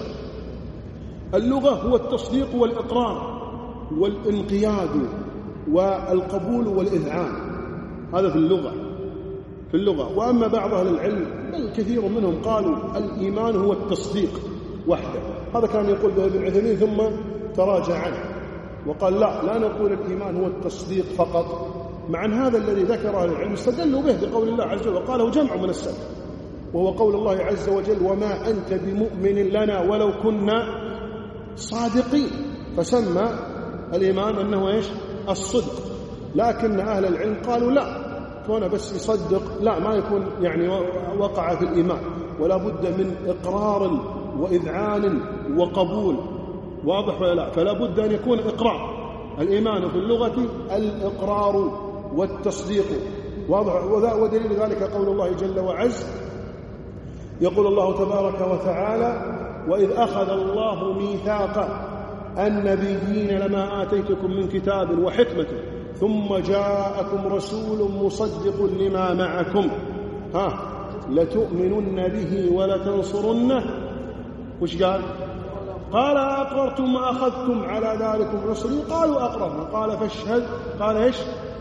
اللغة هو التصديق والإقرار والانقياد والقبول والإذعان، هذا في اللغة في اللغة. وأما بعض أهل العلم بل كثير منهم قالوا الإيمان هو التصديق وحده. هذا كان يقول به ابن عثيمين ثم تراجع عنه وقال لا لا نقول الإيمان هو التصديق فقط، مع أن هذا الذي ذكره أهل العلم استدلوا به بقول الله عز وجل وقاله جمع من السلف، وهو قول الله عز وجل وما أنت بمؤمن لنا ولو كنا صادقين. فسمى الإيمان أنه إيش؟ الصدق. لكن أهل العلم قالوا لا، كونه بس يصدق لا ما يكون يعني وقع في الإيمان، ولا بد من إقرار وإذعان وقبول. واضح ولا لا؟ فلا بد أن يكون إقرار. الإيمان في اللغة الإقرار والتصديق. واضح. ودليل ذلك قول الله جل وعز، يقول الله تبارك وتعالى وإذ أخذ الله ميثاق النبيين لما آتيتكم من كتاب وحكمة ثم جاءكم رسول مصدق لما معكم ها لتؤمنن به ولتنصرنه. وش قال؟ قال أقررتم وأخذتم على ذلكم رسلي قالوا أقررنا. قال فاشهد قال إيش؟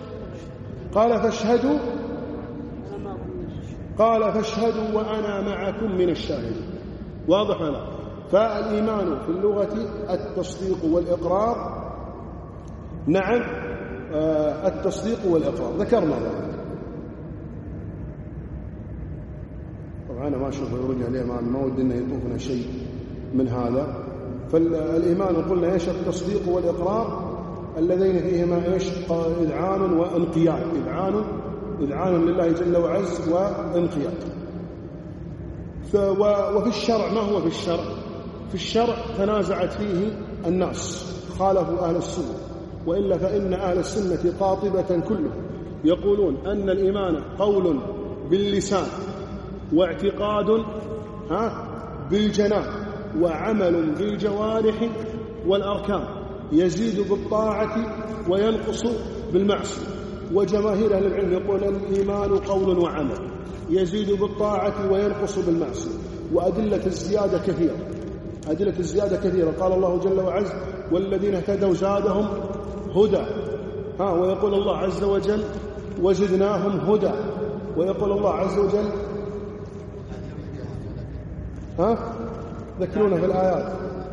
قال فاشهدوا قال فاشهدوا وأنا معكم من الشاهدين. واضح ولا؟ فالإيمان في اللغة التصديق والإقرار. نعم التصديق والإقرار، ذكرنا ذلك. طبعا أنا ما أشوف يرجع الإيمان، ما ودي أنه يطوفنا شيء من هذا. فالإيمان قلنا إيش؟ التصديق والإقرار اللذين فيهما إيش؟ إذعان وانقياد، إذعان إذعان لله جل وعز وانقياد. وفي الشرع، ما هو في الشرع؟ في الشرع تنازعت فيه الناس، خالفوا أهل السنة، وإلا فإن أهل السنة قاطبة كلهم يقولون أن الإيمان قول باللسان واعتقاد ها بالجنان وعمل بالجوارح والأركان، يزيد بالطاعة وينقص بالمعصية. وجماهير أهل العلم يقول الإيمان قول وعمل، يزيد بالطاعة وينقص بالمعصية. وأدلة الزيادة كثيرة، أدلة الزيادة كثيرة. قال الله جل وعز والذين اهتدوا زادهم هدى، ها ويقول الله عز وجل وزدناهم هدى، ويقول الله عز وجل ها ذكرونا في الآيات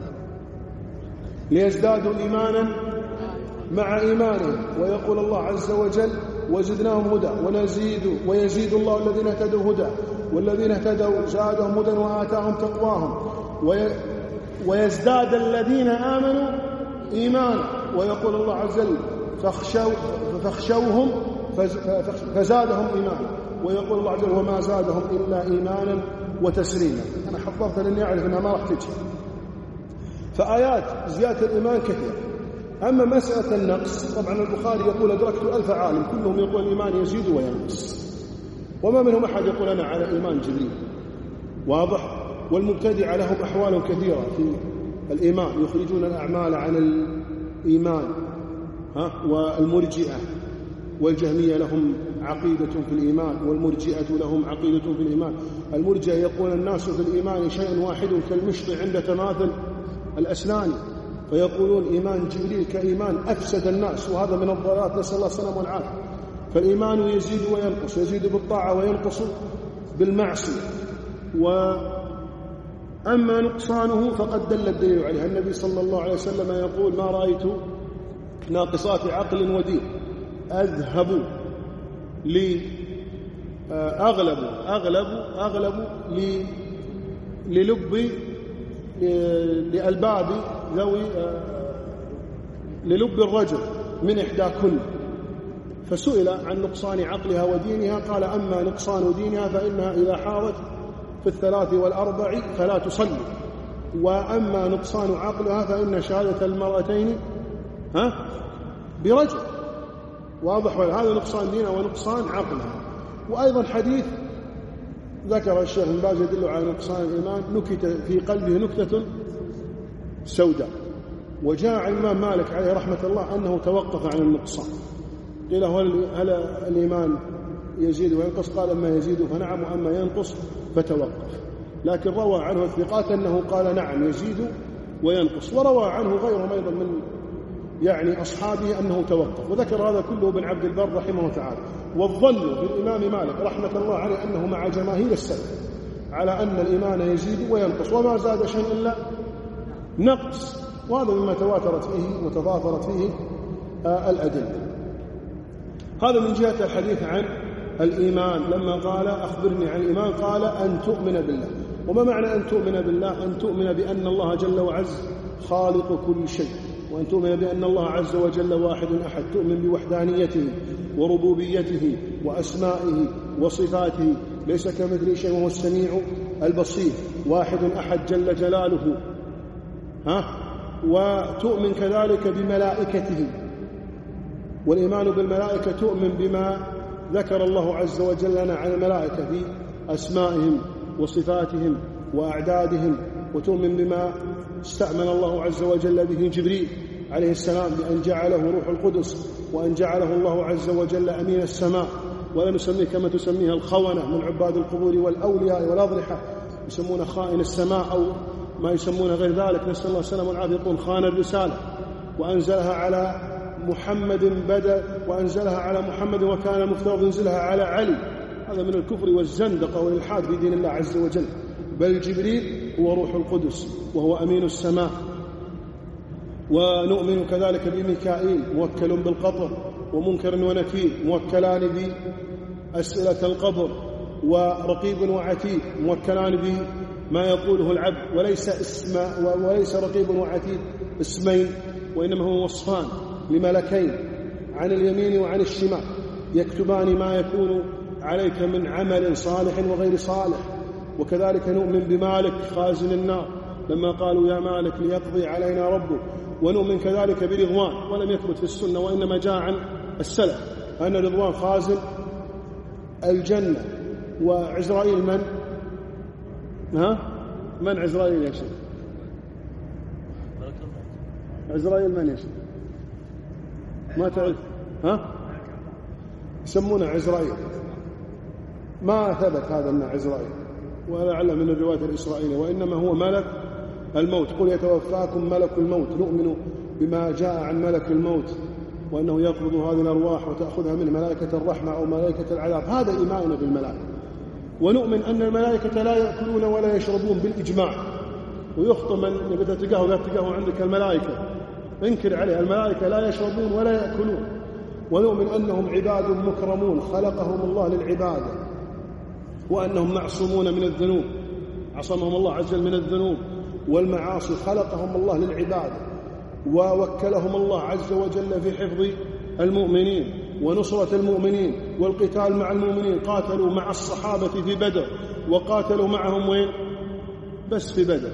ليزدادوا إيمانا مع إيمانهم، ويقول الله عز وجل وزدناهم هدى ونزيد ويزيد الله الذين اهتدوا هدى والذين اهتدوا زادهم هدى وآتاهم تقواهم ويزداد الذين آمنوا إيمانا، ويقول الله عز وجل فاخشوا فاخشوهم فزادهم إيمانا، ويقول الله عز وجل وما زادهم إلا إيمانا وتسليما. أنا حضرت لأني أعرف أنها ما راح تجي. فآيات زيادة الإيمان كثيرة. أما مسألة النقص، طبعا البخاري يقول أدركت ألف عالم كلهم يقول الإيمان يزيد وينقص، وما منهم أحد يقول أنا على إيمان جبريل، واضح. والمبتدعة لهم أحوال كثيرة في الإيمان، يخرجون الأعمال عن الإيمان، ها والمرجئة والجهمية لهم عقيدة في الإيمان، والمرجئة لهم عقيدة في الإيمان. المرجئة يقول الناس في الإيمان شيء واحد كالمشط عند تماثل الأسنان، فيقولون إيمان جبريل كإيمان أفسد الناس، وهذا من الضلالات، نسأل الله السلامة والعافية. فالإيمان يزيد وينقص، يزيد بالطاعة وينقص بالمعصية. وأما نقصانه فقد دل الدليل عليه. النبي صلى الله عليه وسلم يقول ما رأيت ناقصات عقل ودين أذهب لأغلب أغلب أغلب للب لألباب ذوي للب الرجل من إحداكن. فسئل عن نقصان عقلها ودينها قال أما نقصان دينها فإنها إذا حاضت في الثلاث والأربع فلا تصلي، وأما نقصان عقلها فإن شهادة المرأتين ها برجل، واضح. هذا نقصان دينها ونقصان عقلها. وأيضا حديث ذكر الشيخ ابن باز يدل على نقصان الإيمان، نكت في قلبه نكتة سوداء. وجاء عن الإمام مالك عليه رحمة الله أنه توقف عن النقصان. قيل هل الإيمان يزيد وينقص؟ قال أما يزيد فنعم وأما ينقص فتوقف. لكن روى عنه الثقات أنه قال نعم يزيد وينقص، وروى عنه غيره أيضا من يعني أصحابه أنه توقف. وذكر هذا كله ابن عبد البر رحمه الله تعالى. والظن بالإمام مالك رحمة الله عليه أنه مع جماهير السلف على أن الإيمان يزيد وينقص، وما زاد شيء إلا نقص، وهذا مما تواترت فيه وتضافرت فيه آه الأدلة. هذا من جهة الحديث عن الإيمان. لما قال أخبرني عن الإيمان قال أن تؤمن بالله. وما معنى أن تؤمن بالله؟ أن تؤمن بأن الله جل وعز خالق كل شيء، وأن تؤمن بأن الله عز وجل واحد أحد، تؤمن بوحدانيته وربوبيته وأسمائه وصفاته، ليس كمثله شيء وهو السميع البصير، واحد أحد جل جلاله. ها وتؤمن كذلك بملائكته، والإيمان بالملائكة تؤمن بما ذكر الله عز وجل لنا عن الملائكة في أسمائهم وصفاتهم وأعدادهم، وتؤمن بما استأمن الله عز وجل به جبريل عليه السلام بأن جعله روح القدس، وأن جعله الله عز وجل أمين السماء، ولا نسميه كما تسميها الخونة من عباد القبور والأولياء والأضرحة، يسمون خائن السماء أو ما يسمون غير ذلك، نسأل الله السلام والعافية. يقول خان الرسالة وأنزلها على محمد بدأ وأنزلها على محمد وكان مفترض ينزلها على علي. هذا من الكفر والزندقة والإلحاد في دين الله عز وجل. بل جبريل هو روح القدس وهو أمين السماء. ونؤمن كذلك بميكائيل موكل بالقطر ومنكر ونكير موكلان بأسئلة القبر، ورقيب وعتيد موكلان بما يقوله العبد، وليس اسم وليس رقيب وعتيد اسمين، وإنما هو وصفان لملكين عن اليمين وعن الشمال يكتبان ما يكون عليك من عمل صالح وغير صالح. وكذلك نؤمن بمالك خازن النار لما قالوا يا مالك ليقضي علينا ربك، ونؤمن كذلك برضوان، ولم يثبت في السنة وإنما جاء عن السلف أن رضوان خازن الجنة. وعزرائيل من؟ ها؟ من عزرائيل يا شيخ؟ عزرائيل من يا شيخ؟ ما تعرف؟ ها؟ يسمونه عزرائيل، ما ثبت هذا من عزرائيل ولعل من الرواية الإسرائيلية، وإنما هو ملك الموت. قل يتوفاكم ملك الموت. نؤمن بما جاء عن ملك الموت وأنه يقبض هذه الأرواح وتأخذها من ملائكة الرحمة أو ملائكة العذاب، هذا إيماننا بالملائكة. ونؤمن أن الملائكة لا يأكلون ولا يشربون بالإجماع، ويخطئ من إذا تلقاه لا تلقاه عندك الملائكة، انكر عليه، الملائكة لا يشربون ولا يأكلون. ونؤمن أنهم عباد مكرمون خلقهم الله للعبادة، وأنهم معصومون من الذنوب، عصمهم الله عز وجل من الذنوب والمعاصي، خلقهم الله للعبادة، ووكلهم الله عز وجل في حفظ المؤمنين ونصرة المؤمنين والقتال مع المؤمنين. قاتلوا مع الصحابة في بدر، وقاتلوا معهم وين؟ بس في بدر،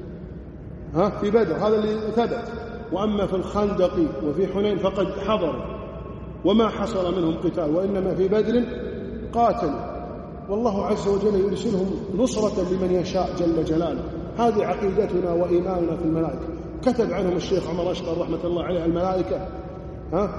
ها في بدر، هذا اللي ثبت. وأما في الخندق وفي حنين فقد حضروا وما حصل منهم قتال، وإنما في بدر قاتلوا، والله عز وجل يرسلهم نصرة لمن يشاء جل جلاله. هذه عقيدتنا وإيماننا في الملائكة. كتب عنهم الشيخ عمر أشقر رحمة الله عليه الملائكة، ها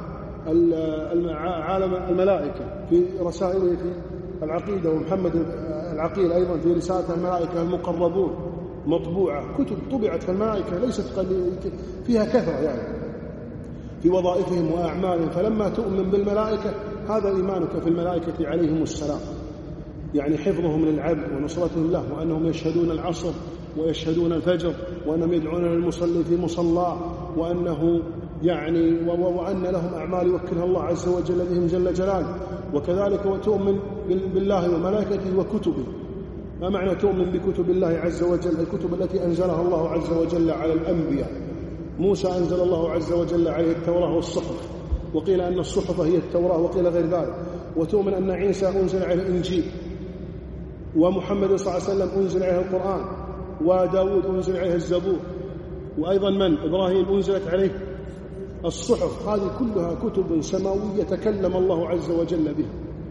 عالم الملائكة في رسائله في العقيدة، ومحمد العقيل أيضا في رسالة الملائكة المقربون مطبوعة، كتب طبعت في الملائكة ليست فيها كثرة يعني في وظائفهم وأعمالهم. فلما تؤمن بالملائكة هذا إيمانك في الملائكة عليهم السلام، يعني حفظهم للعبد ونصرتهم له، وأنهم يشهدون العصر ويشهدون الفجر، وأنهم يدعون للمصلي في مصلاه، وأنه يعني وأن لهم أعمال يوكلها الله عز وجل بهم جل جلاله. وكذلك وتؤمن بالله وملائكته وكتبه. ما معنى تؤمن بكتب الله عز وجل؟ الكتب التي أنزلها الله عز وجل على الأنبياء. موسى أنزل الله عز وجل عليه التوراة والصحف، وقيل أن الصحف هي التوراة وقيل غير ذلك. وتؤمن أن عيسى أنزل عليه الإنجيل، ومحمد صلى الله عليه وسلم أنزل عليه القرآن، وداود أنزل عليه الزبور، وأيضا من؟ إبراهيم أنزلت عليه الصحف. هذه كلها كتب سماوية تكلم الله عز وجل بها،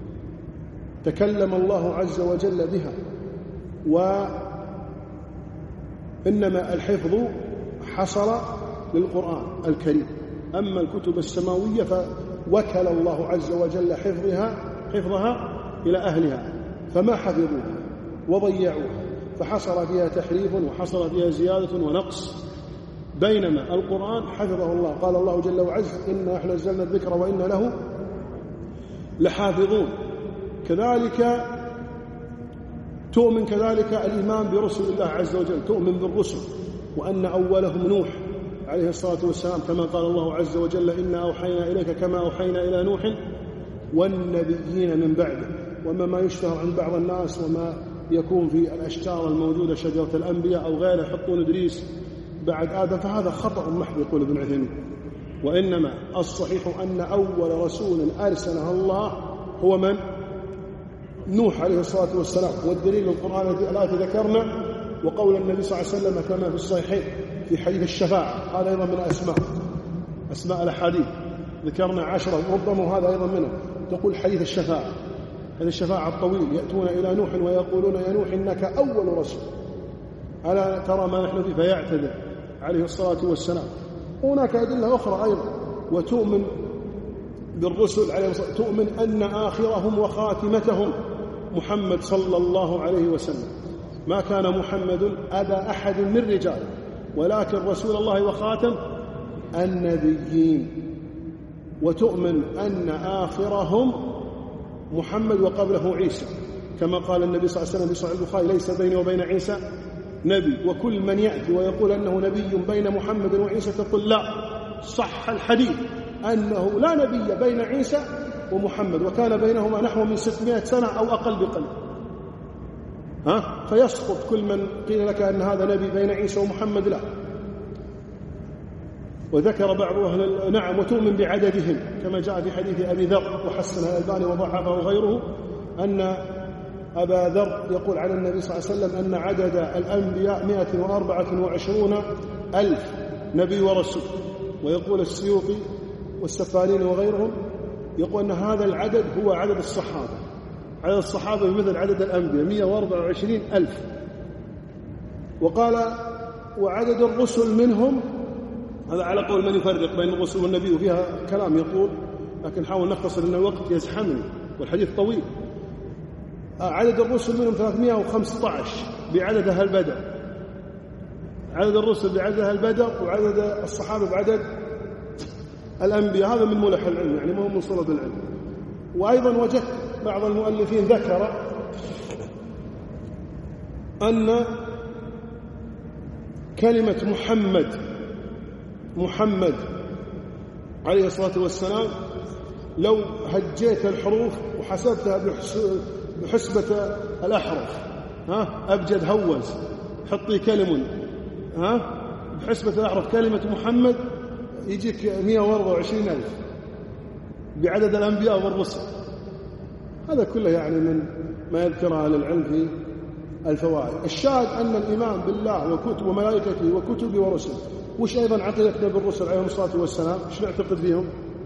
تكلم الله عز وجل بها. وإنما الحفظ حصل للقرآن الكريم. أما الكتب السماوية فوكل الله عز وجل حفظها حفظها إلى أهلها، فما حفظوها وضيعوها، فحصل فيها تحريف وحصل فيها زيادة ونقص. بينما القرآن حفظه الله، قال الله جل وعز إنا نحن نزلنا الذكر وإنا له لحافظون. كذلك تؤمن كذلك الإيمان برسل الله عز وجل، تؤمن بالرسل، وأن أولهم نوح عليه الصلاة والسلام، كما قال الله عز وجل إنا أوحينا إليك كما أوحينا إلى نوح والنبيين من بعده. وما ما يشتهر عند بعض الناس وما يكون في الأشجار الموجودة شجرة الأنبياء أو غيره يحطون إدريس بعد آدم، فهذا خطأ محض يقول ابن عثيمين. وإنما الصحيح أن أول رسول أرسله الله هو من؟ نوح عليه الصلاة والسلام. والدليل القرآن الآية ذكرنا، وقول النبي صلى الله عليه وسلم كما في الصحيحين في حديث الشفاعة، هذا أيضا من أسماء أسماء الأحاديث، ذكرنا عشرة ربما هذا أيضا منه. تقول حديث الشفاعة، هذا الشفاعة الطويل، يأتون إلى نوح ويقولون يا نوح إنك أول رسول، ألا ترى ما نحن فيه؟ فيعتذر عليه الصلاة والسلام. هناك أدلة أخرى أيضا. وتؤمن بالرسل عليه الصلاة، تؤمن أن آخرهم وخاتمتهم محمد صلى الله عليه وسلم. ما كان محمد أبا أحد من رجال ولكن رسول الله وخاتم النبيين. وتؤمن أن آخرهم محمد وقبله عيسى، كما قال النبي صلى الله عليه وسلم في صحيح البخاري ليس بيني وبين عيسى نبي. وكل من يأتي ويقول أنه نبي بين محمد وعيسى تقول لا، صح الحديث أنه لا نبي بين عيسى ومحمد، وكان بينهما نحو من ستمائة سنة أو أقل بقليل. ها؟ فيسقط كل من قيل لك أن هذا نبي بين عيسى ومحمد، لا. وذكر بعض أهل نعم وتؤمن بعددهم كما جاء في حديث أبي ذر وحسنه الألباني وضعفه غيره، أن أبا ذر يقول عن النبي صلى الله عليه وسلم أن عدد الأنبياء مائة وأربعة وعشرون ألف نبي ورسول. ويقول السيوطي والسفارين وغيرهم يقول أن هذا العدد هو عدد الصحابة، عدد الصحابة مثل عدد الأنبياء مائة وأربعة وعشرين ألف. وقال وعدد الرسل منهم، هذا على قول من يفرق بين الرسل والنبي وفيها كلام يطول، لكن حاول نختصر أن الوقت يزحمني والحديث طويل. عدد الرسل منهم ثلاثمائة وخمسة عشر بعدد أهل بدر، عدد الرسل بعدد أهل بدر، وعدد الصحابة بعدد الأنبياء. هذا من ملح العلم، يعني ما هو من صلب العلم. وأيضا وجدت بعض المؤلفين ذكر أن كلمة محمد محمد عليه الصلاة والسلام لو هجيت الحروف وحسبتها بحسبة الأحرف، ها أبجد هوز حطي كلمة، ها بحسبة الأحرف كلمة محمد يجيك مائة وأربعة وعشرين ألف بعدد الأنبياء والرسل. هذا كله يعني من ما يذكره أهل العلم في الفوائد. الشاهد أن الإيمان بالله وكتب وملائكته وكتبه ورسله. وش أيضا عقيدتنا بالرسل عليهم الصلاة والسلام؟ وش نعتقد فيهم؟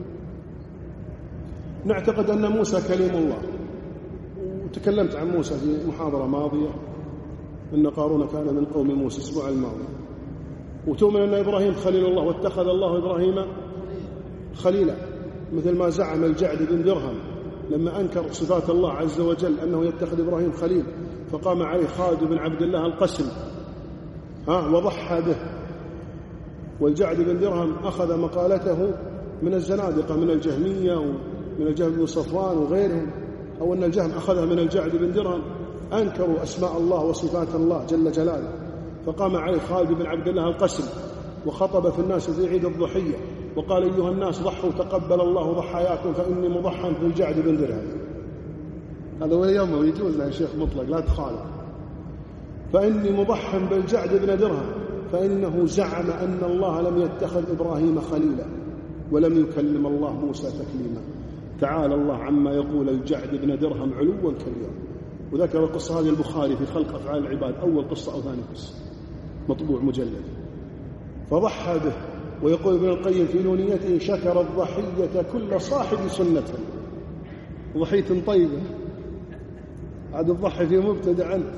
نعتقد أن موسى كليم الله، وتكلمت عن موسى في محاضرة ماضية أن قارون كان من قوم موسى الأسبوع الماضي. وتؤمن أن إبراهيم خليل الله، واتخذ الله إبراهيم خليلا، مثل ما زعم الجعد بن درهم لما أنكر صفات الله عز وجل أنه يتخذ إبراهيم خليل، فقام عليه خالد بن عبد الله القسم ها وضحى به. والجعد بن درهم أخذ مقالته من الزنادقة من الجهمية ومن الجهم بن صفوان وغيرهم، أو أن الجهم أخذها من الجعد بن درهم، أنكروا أسماء الله وصفات الله جل جلاله. فقام عليه خالد بن عبد الله القسم وخطب في الناس في عيد الضحية وقال أيها الناس ضحوا تقبل الله ضحاياكم فإني مضحى في الجعد بن درهم. هذا هو اليوم ويجوز له شيخ مطلق لا تخالف. فإني مضحى بالجعد بن درهم فإنه زعم أن الله لم يتخذ إبراهيم خليلا ولم يكلم الله موسى تكليما. تعالى الله عما يقول الجعد بن درهم علوا كبيرا. وذكر القصة هذه البخاري في خلق أفعال العباد، أول قصة أو ثاني قصة، مطبوع مجلد. فضحى به. ويقول ابن القيم في نونيته شكر الضحية كل صاحب سنة. ضحية طيبة عاد الضحي في مبتدع أنت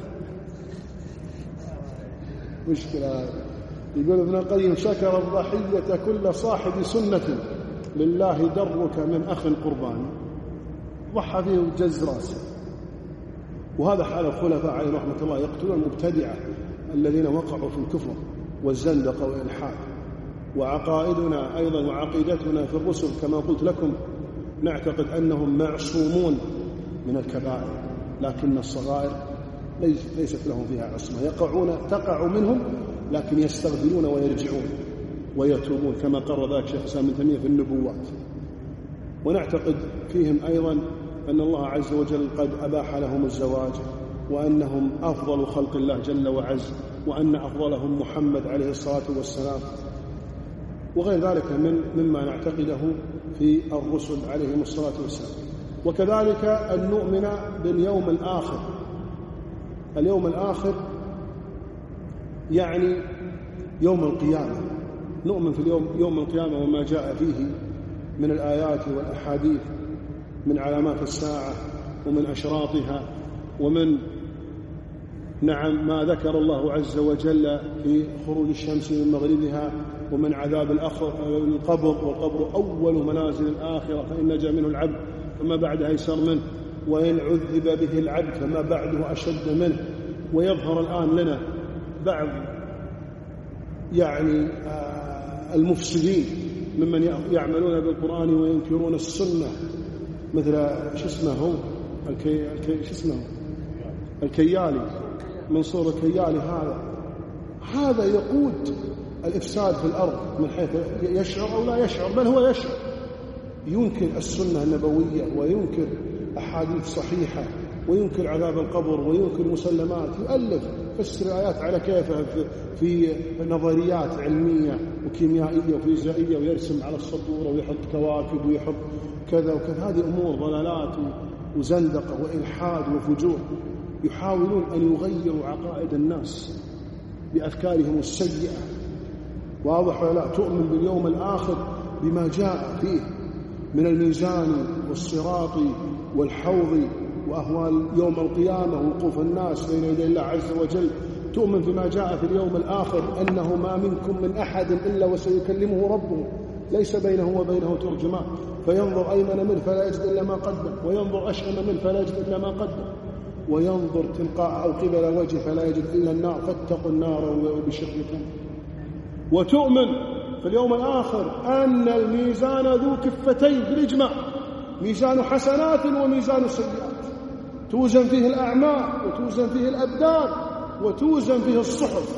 مشكلة. يقول ابن القيم شكر الضحية كل صاحب سنة لله درك من أخ قربان. ضحى فيه وجز راسه. وهذا حال الخلفاء عليهم رحمة الله، يقتلون المبتدعة الذين وقعوا في الكفر والزندقة والإلحاد. وعقائدنا أيضا وعقيدتنا في الرسل كما قلت لكم نعتقد أنهم معصومون من الكبائر، لكن الصغائر ليست لهم فيها عصمة، يقعون تقع منهم لكن يستغفرون ويرجعون ويتوبون كما قرر ذلك شيخ الإسلام ابن تيمية في النبوات. ونعتقد فيهم أيضا أن الله عز وجل قد أباح لهم الزواج، وأنهم أفضل خلق الله جل وعز، وأن أفضلهم محمد عليه الصلاة والسلام، وغير ذلك من مما نعتقده في الرسل عليهم الصلاة والسلام. وكذلك أن نؤمن باليوم الآخر. اليوم الآخر يعني يوم القيامة، نؤمن في اليوم يوم القيامة وما جاء فيه من الآيات والأحاديث من علامات الساعة ومن أشراطها ومن نعم ما ذكر الله عز وجل في خروج الشمس من مغربها ومن عذاب القبر، والقبر أول منازل الآخرة فإن نجا منه العبد فما بعده أيسر منه، وإن عذب به العبد فما بعده أشد منه. ويظهر الآن لنا بعض يعني المفسدين ممن يعملون بالقرآن وينكرون السنة، مثل شو اسمه هو الكي الكي شو اسمه الكيالي، منصور الكيالي. هذا هذا يقود الإفساد في الأرض من حيث يشعر أو لا يشعر، بل هو يشعر ينكر السنة النبوية وينكر أحاديث صحيحة وينكر عذاب القبر وينكر مسلمات، يؤلف فسر آيات على كيفه في نظريات علمية وكيميائية وفيزيائية، ويرسم على السبورة ويحط كواكب ويحط كذا وكذا. هذه أمور ضلالات وزندقة وإلحاد وفجور، يحاولون أن يغيروا عقائد الناس بأفكارهم السيئة. واضح ولا؟ تؤمن باليوم الآخر بما جاء فيه من الميزان والصراط والحوض وأهوال يوم القيامة ووقوف الناس بين يدي الله عز وجل. تؤمن بما جاء في اليوم الآخر أنه ما منكم من أحد إلا وسيكلمه ربه ليس بينه وبينه ترجمان، فينظر أيمن منه فلا يجد إلا ما قدم، وينظر أشأم منه فلا يجد إلا ما قدم، وينظر تلقاء أو قبل وجه فلا يجد إلا النار، فاتقوا النار وبشركم. وتؤمن في اليوم الآخر أن الميزان ذو كفتين بالإجماع، ميزان حسنات وميزان سيئات، توزن فيه الأعمال وتوزن فيه الأبدان وتوزن فيه الصحف.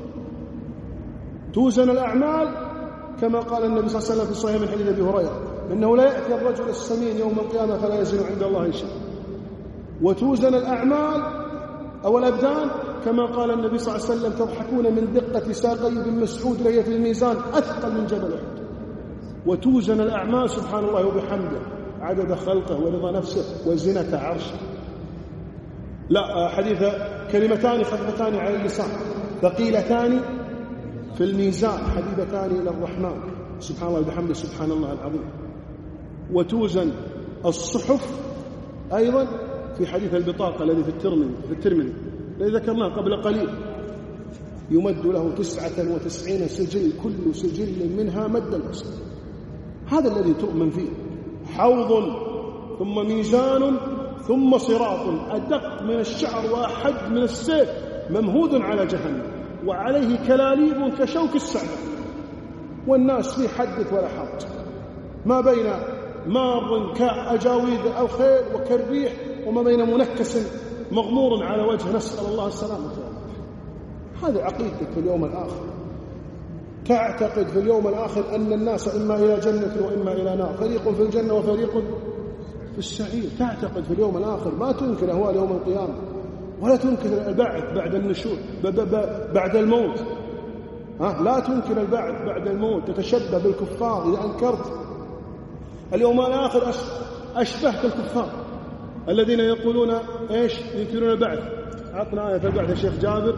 توزن الأعمال كما قال النبي صلى الله عليه وسلم في الصحيح من حديث أبي هريرة أنه لا يأتي الرجل السمين يوم القيامة فلا يزن عند الله شيء. وتوزن الأعمال أو الأبدان كما قال النبي صلى الله عليه وسلم تضحكون من دقة ساقي بن مسعود لهي في الميزان أثقل من جبل أحد. وتوزن الأعمال سبحان الله وبحمده عدد خلقه ورضا نفسه وزنة عرشه. لا حديث كلمتان خفيفتان على اللسان ثقيلتان في الميزان حبيبتان إلى الرحمن سبحان الله وبحمده سبحان الله العظيم. وتوزن الصحف أيضا في حديث البطاقة الذي في الترمذي في الترمذي الذي ذكرناه قبل قليل، يمد له تسعة وتسعين سجل كل سجل منها مد البصر. هذا الذي تؤمن فيه، حوض ثم ميزان ثم صراط أدق من الشعر وأحد من السيف ممهود على جهنم وعليه كلاليب كشوك السعدة، والناس فيه حدث ولا حرج، ما بين مار كأجاويد أو خيل وكالريح وما بين منكس مغمور على وجه، نسأل الله السلامة. هذه عقيدتك في اليوم الآخر. تعتقد في اليوم الآخر أن الناس إما إلى جنة وإما إلى نار، فريق في الجنة وفريق في السعير. تعتقد في اليوم الآخر، ما تنكر أهوال يوم القيامة ولا تنكر البعث بعد النشور بعد الموت. ها؟ لا تنكر البعث بعد الموت، تتشبه بالكفار إذا أنكرت اليوم الآخر أشبهت الكفار الذين يقولون إيش؟ ينكرون البعث. عطنا آية البعث يا شيخ جابر.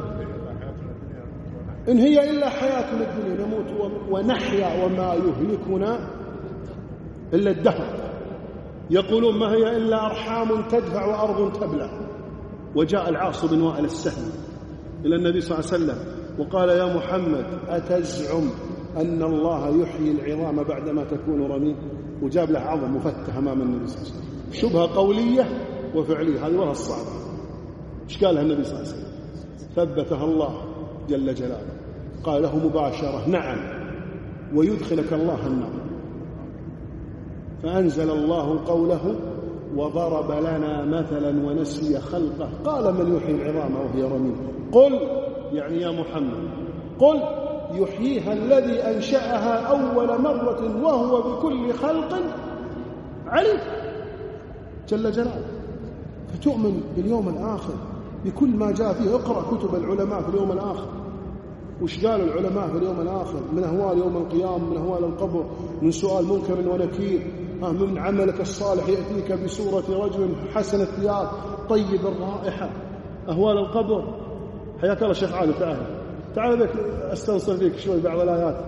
إن هي إلا حياتنا الدنيا نموت ونحيا وما يهلكنا إلا الدهر. يقولون ما هي إلا أرحام تدفع وأرض تبلع. وجاء العاص بن وائل السهمي إلى النبي صلى الله عليه وسلم وقال يا محمد أتزعم أن الله يحيي العظام بعدما تكون رميم؟ وجاب له عظم مفتح أمام النبي صلى الله عليه وسلم، شبهة قولية وفعلية، هذه ولا الصعبة. إيش قالها النبي صلى الله عليه وسلم؟ ثبتها الله جل جلاله، قال له مباشرة نعم ويدخلك الله النار. فأنزل الله قوله وضرب لنا مثلا ونسي خلقه قال من يحيي العظام وهي رميم؟ قل يعني يا محمد قل يحييها الذي أنشأها أول مرة وهو بكل خلق عليم جل جلاله. فتؤمن باليوم الآخر بكل ما جاء فيه. اقرأ كتب العلماء في اليوم الآخر، وش قال العلماء في اليوم الآخر من أهوال يوم القيامة، من أهوال القبر، من سؤال منكر ونكير، من عملك الصالح يأتيك بصورة رجل حسن الثياب طيب الرائحة، أهوال القبر. حياك الله شيخ عادل، تعال تعال بك أستنصر فيك شوي بعض الآيات.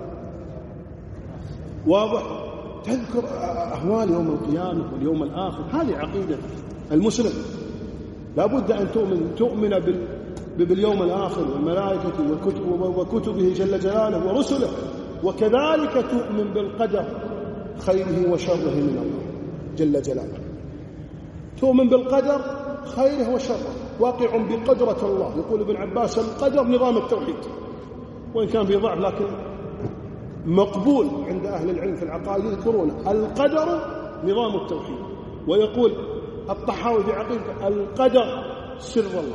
واضح؟ تذكر أهوال يوم القيامة واليوم الآخر. هذه عقيدة المسلم، لا بد أن تؤمن تؤمن بال باليوم الآخر والملائكة وكتبه جل جلاله ورسله، وكذلك تؤمن بالقدر خيره وشره من الله جل جلاله. تؤمن بالقدر خيره وشره، واقع بقدرة الله. يقول ابن عباس القدر نظام التوحيد، وإن كان في ضعف لكن مقبول عند أهل العلم في العقائد، يذكرون القدر نظام التوحيد. ويقول الطحاوي في عقيدته القدر سر الله،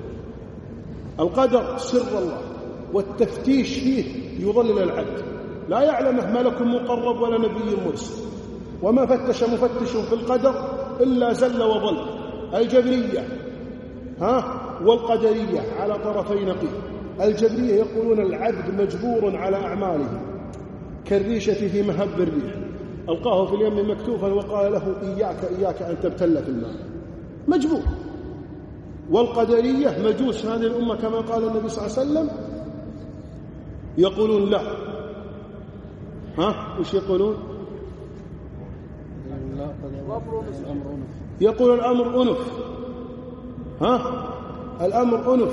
القدر سر الله، والتفتيش فيه يضلل العبد، لا يعلمه ملك مقرب ولا نبي مرسل، وما فتش مفتش في القدر إلا زل وضل. الجبرية ها والقدرية على طرفي نقيض. الجبرية يقولون العبد مجبور على أعماله كالريشة في مهب الريح، ألقاه في اليم مكتوفا وقال له إياك إياك أن تبتل في الماء، مجبور. والقدرية مجوس هذه الأمة كما قال النبي صلى الله عليه وسلم يقولون لا. ها وش يقولون؟ يقول الأمر أنف. ها الأمر أنف،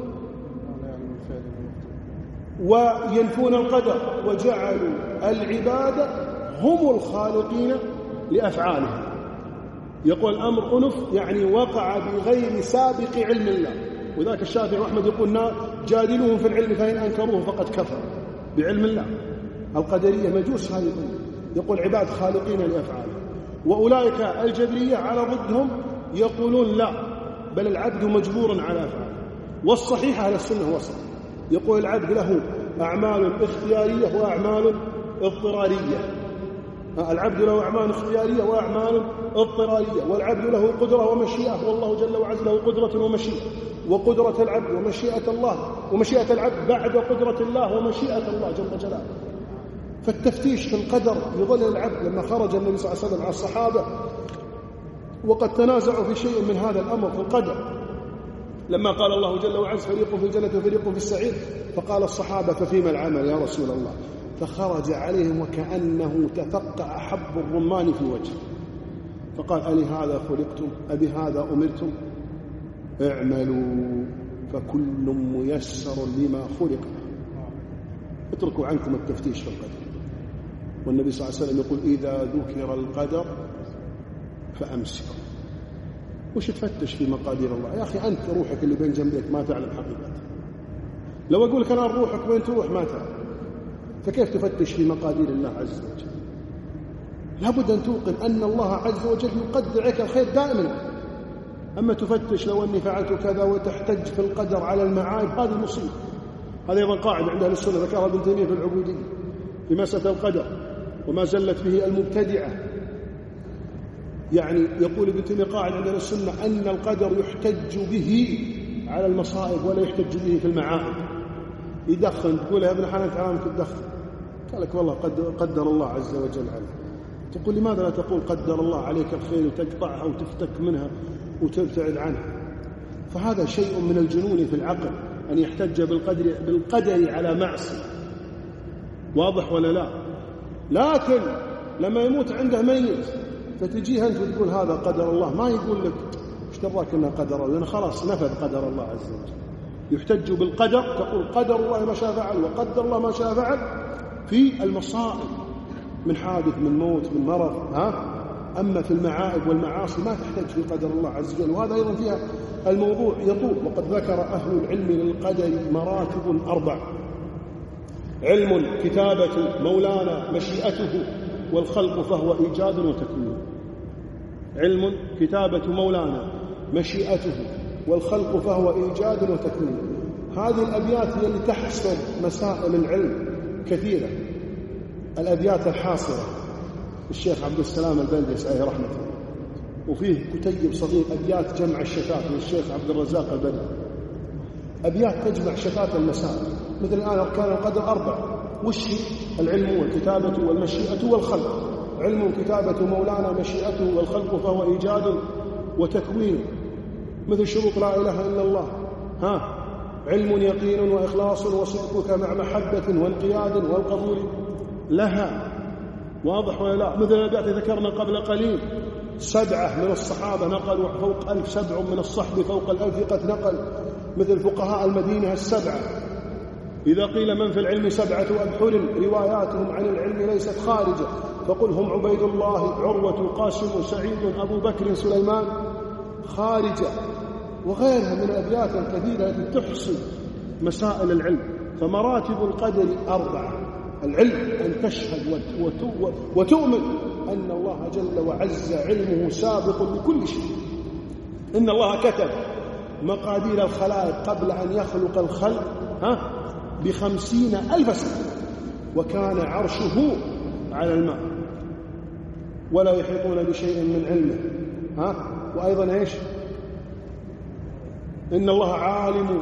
وينفون القدر وجعلوا العبادة هم الخالقين لأفعالهم. يقول الأمر أنف يعني وقع بغير سابق علم الله. وذاك الشافعي وأحمد يقول جادلوهم في العلم فإن أنكروه فقد كفر بعلم الله. القدرية مجوس هذه الأمة، يقول عباد خالقين لأفعالهم. وأولئك الجبرية على ضدهم يقولون لا، بل العبد مجبور على أفعاله. والصحيح على السنة وسط، يقول العبد له أعمال اختيارية وأعمال اضطرارية. العبد له أعمال اختيارية وأعمال اضطرارية، والعبد له قدرة ومشيئة، والله جل وعز له قدرة ومشيئة. وقدرة العبد ومشيئة الله ومشيئة العبد بعد قدرة الله ومشيئة الله جل جلاله. فالتفتيش في القدر يظل العبد. لما خرج النبي صلى الله عليه وسلم على الصحابة وقد تنازعوا في شيء من هذا الأمر في القدر، لما قال الله جل وعز فريق في الجنة وفريق في السعير، فقال الصحابة ففيما العمل يا رسول الله؟ فخرج عليهم وكأنه تفقع حب الرمان في وجهه، فقال ألي هذا خلقتم أبي هذا أمرتم؟ اعملوا فكل ميسر لما خلق. اتركوا عنكم التفتيش في القدر. والنبي صلى الله عليه وسلم يقول إذا ذكر القدر فأمسكوا. وش تفتش في مقادير الله يا أخي؟ أنت روحك اللي بين جنبك ما تعلم حقيقتها. لو أقول لك أنا روحك وين تروح ما تعلم، فكيف تفتش في مقادير الله عز وجل؟ لابد أن توقن أن الله عز وجل يقدر عليك الخير دائما. أما تفتش لو أني فعلت كذا وتحتج في القدر على المعايب، هذه مصيبة. هذا أيضا قاعدة عند أهل السنة ذكرها ابن تيمية في العبودية في مسألة القدر وما زلت به المبتدعة. يعني يقول ابن تيمية قاعدة عند أهل السنة أن القدر يحتج به على المصائب ولا يحتج به في المعايب. يدخن تقول يا ابن حلال تعالى تدخن، قال لك والله قدر, قدر الله عز وجل عليك. تقول لماذا لا تقول قدر الله عليك الخير وتقطعها وتفتك منها وتبتعد عنها؟ فهذا شيء من الجنون في العقل أن يحتج بالقدر, بالقدر على معصية. واضح ولا لا؟ لكن لما يموت عنده ميت فتجيه أنت وتقول هذا قدر الله، ما يقول لك ايش دراك انه قدر الله، لأنه خلاص نفذ قدر الله عز وجل. يحتج بالقدر، تقول قدر الله ما شاء فعل وقدر الله ما شاء فعل في المصائب من حادث من موت من مرض. ها أما في المعائب والمعاصي ما تحتج في قدر الله عز وجل. وهذا أيضا فيها الموضوع يطول. وقد ذكر أهل العلم للقدر مراتب أربع: علم كتابة مولانا مشيئته والخلق فهو إيجاد وتكوين. علم كتابة مولانا مشيئته والخلق فهو إيجاد وتكوين. هذه الأبيات هي اللي تحصر مسائل العلم كثيرة. الأبيات الحاصرة الشيخ عبد السلام البلدي عليه رحمة الله، وفيه كتيب صغير أبيات جمع الشتات للشيخ عبد الرزاق البدري، أبيات تجمع شتات المسائل. مثل الآن أركان القدر أربع: وش العلم والكتابة والمشيئة والخلق. علم كتابة مولانا مشيئته والخلق فهو إيجاد وتكوين. مثل شروط لا إله إلا الله: ها علم يقين وإخلاص وصدقك مع محبة وانقياد والقبول لها. واضح ولا لا؟ مثل الأبيات ذكرنا قبل قليل: سبعة من الصحابة نقلوا فوق ألف، سبع من الصحب فوق الألف قد نقل. مثل فقهاء المدينة السبعة: إذا قيل من في العلم سبعة أبحر رواياتهم عن العلم ليست خارجة، فقل هم عبيد الله عروة قاسم سعيد أبو بكر سليمان خارجة. وغيرها من الأبيات الكثيرة التي تحصي مسائل العلم. فمراتب القدر أربعة: العلم أن تشهد وتؤمن أن الله جل وعز علمه سابق لكل شيء. إن الله كتب مقادير الخلائق قبل أن يخلق الخلق ها بخمسين ألف سنة، وكان عرشه على الماء. ولا يحيطون بشيء من علمه. ها؟ وأيضا إيش؟ إن الله عالم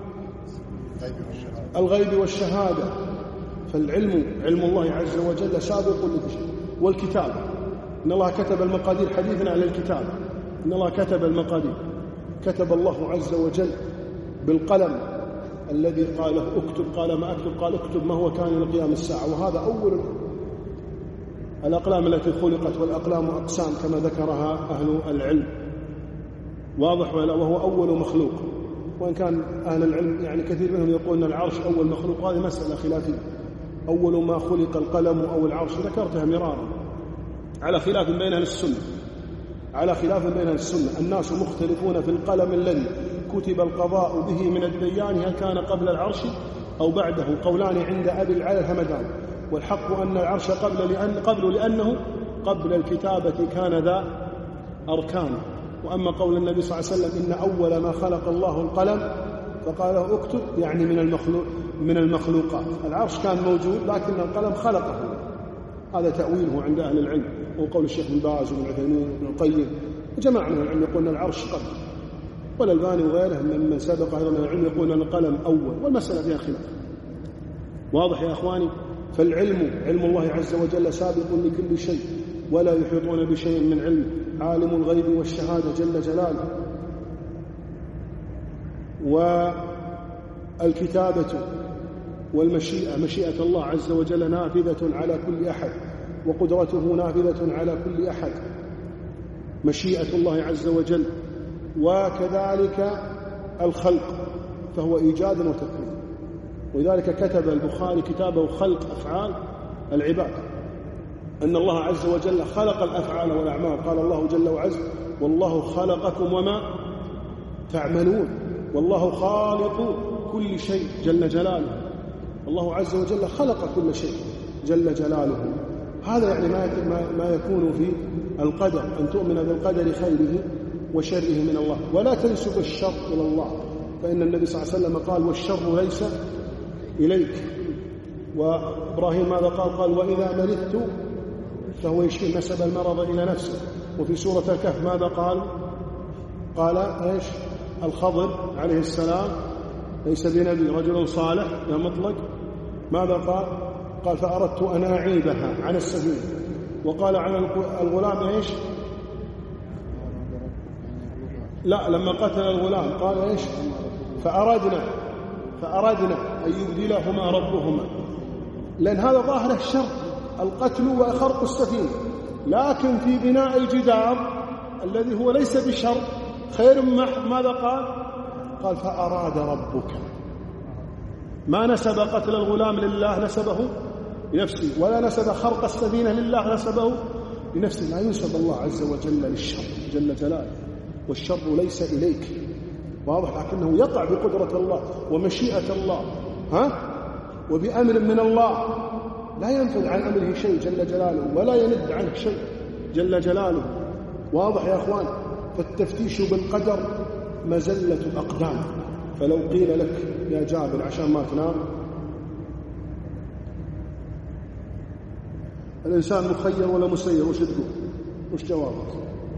الغيب والشهادة. فالعلم علم الله عز وجل سابق لكل شيء. والكتاب، إن الله كتب المقادير، حديثنا عن الكتاب، إن الله كتب المقادير، كتب الله عز وجل بالقلم الذي قاله اكتب، قال ما أكتب، قال اكتب ما هو كان لقيام الساعة. وهذا أول الأقلام التي خلقت، والأقلام أقسام كما ذكرها أهل العلم، واضح ولا؟ وهو أول مخلوق، وإن كان أهل العلم يعني كثير منهم يقولون العرش أول مخلوق، هذه مسألة خلافية. أول ما خلق القلم أو العرش ذكرتها مرارا على خلاف بين أهل السنة، على خلاف بين أهل السنة. الناس مختلفون في القلم الذي كتب القضاء به من الديان، هل كان قبل العرش أو بعده؟ قولان عند أبي العلى الهمدان، والحق أن العرش قبل لأن قبل لأنه قبل الكتابة كان ذا أركان. وأما قول النبي صلى الله عليه وسلم إن أول ما خلق الله القلم فقال له اكتب، يعني من المخلوق من المخلوقات. العرش كان موجود لكن القلم خلقه، هذا تأويله عند أهل العلم، وقول الشيخ بن باز وابن عثيمين وابن القيم وجماعة من العلم يقولون العرش قبل، والألباني وغيره ممن سبق أيضا من العلم يقولون القلم أول، والمسألة فيها خلاف. واضح يا أخواني؟ فالعلم علم الله عز وجل سابق لكل شيء، ولا يحيطون بشيء من علمه، عالم الغيب والشهادة جل جلاله. والكتابة والمشيئة، مشيئة الله عز وجل نافذة على كل أحد، وقدرته نافذة على كل أحد، مشيئة الله عز وجل. وكذلك الخلق، فهو إيجاد وتكوين. ولذلك كتب البخاري كتابه خلق أفعال العباد، أن الله عز وجل خلق الأفعال والأعمال. قال الله جل وعز والله خلقكم وما تعملون، والله خالق كل شيء جل جلاله. الله عز وجل خلق كل شيء جل جلاله. هذا يعني ما يكون في القدر، أن تؤمن بالقدر خيره وشره من الله، ولا تنسب الشر إلى الله، فإن النبي صلى الله عليه وسلم قال والشر ليس إليك. وإبراهيم ماذا قال؟ قال وإذا مرضت فهو يشير، نسب المرض إلى نفسه. وفي سورة الكهف ماذا قال؟ قال إيش؟ الخضر عليه السلام ليس بنبي، رجل صالح يا مطلق. ماذا قال؟ قال فأردت أن أعيبها عن السبيل. وقال عن الغلام إيش؟ لا، لما قتل الغلام قال إيش؟ فأردنا فأردنا أن يبدلهما ربهما، لأن هذا ظاهر الشر، القتل وخرق السفينة. لكن في بناء الجدار الذي هو ليس بشر خير محض، ماذا قال؟ قال فأراد ربك. ما نسب قتل الغلام لله، نسبه لنفسه، ولا نسب خرق السفينة لله، نسبه لنفسه. لا ينسب الله عز وجل للشر جل جلاله، والشر ليس إليك، واضح، لكنه يقع بقدرة الله ومشيئة الله، ها؟ وبأمر من الله، لا ينفذ عن أمره شيء جل جلاله، ولا يند عنه شيء جل جلاله. واضح يا أخوان؟ فالتفتيش بالقدر مزلة الأقدام. فلو قيل لك يا جابر عشان ما تنام الإنسان مخير ولا مسير، وش تقول؟ وش جوابك؟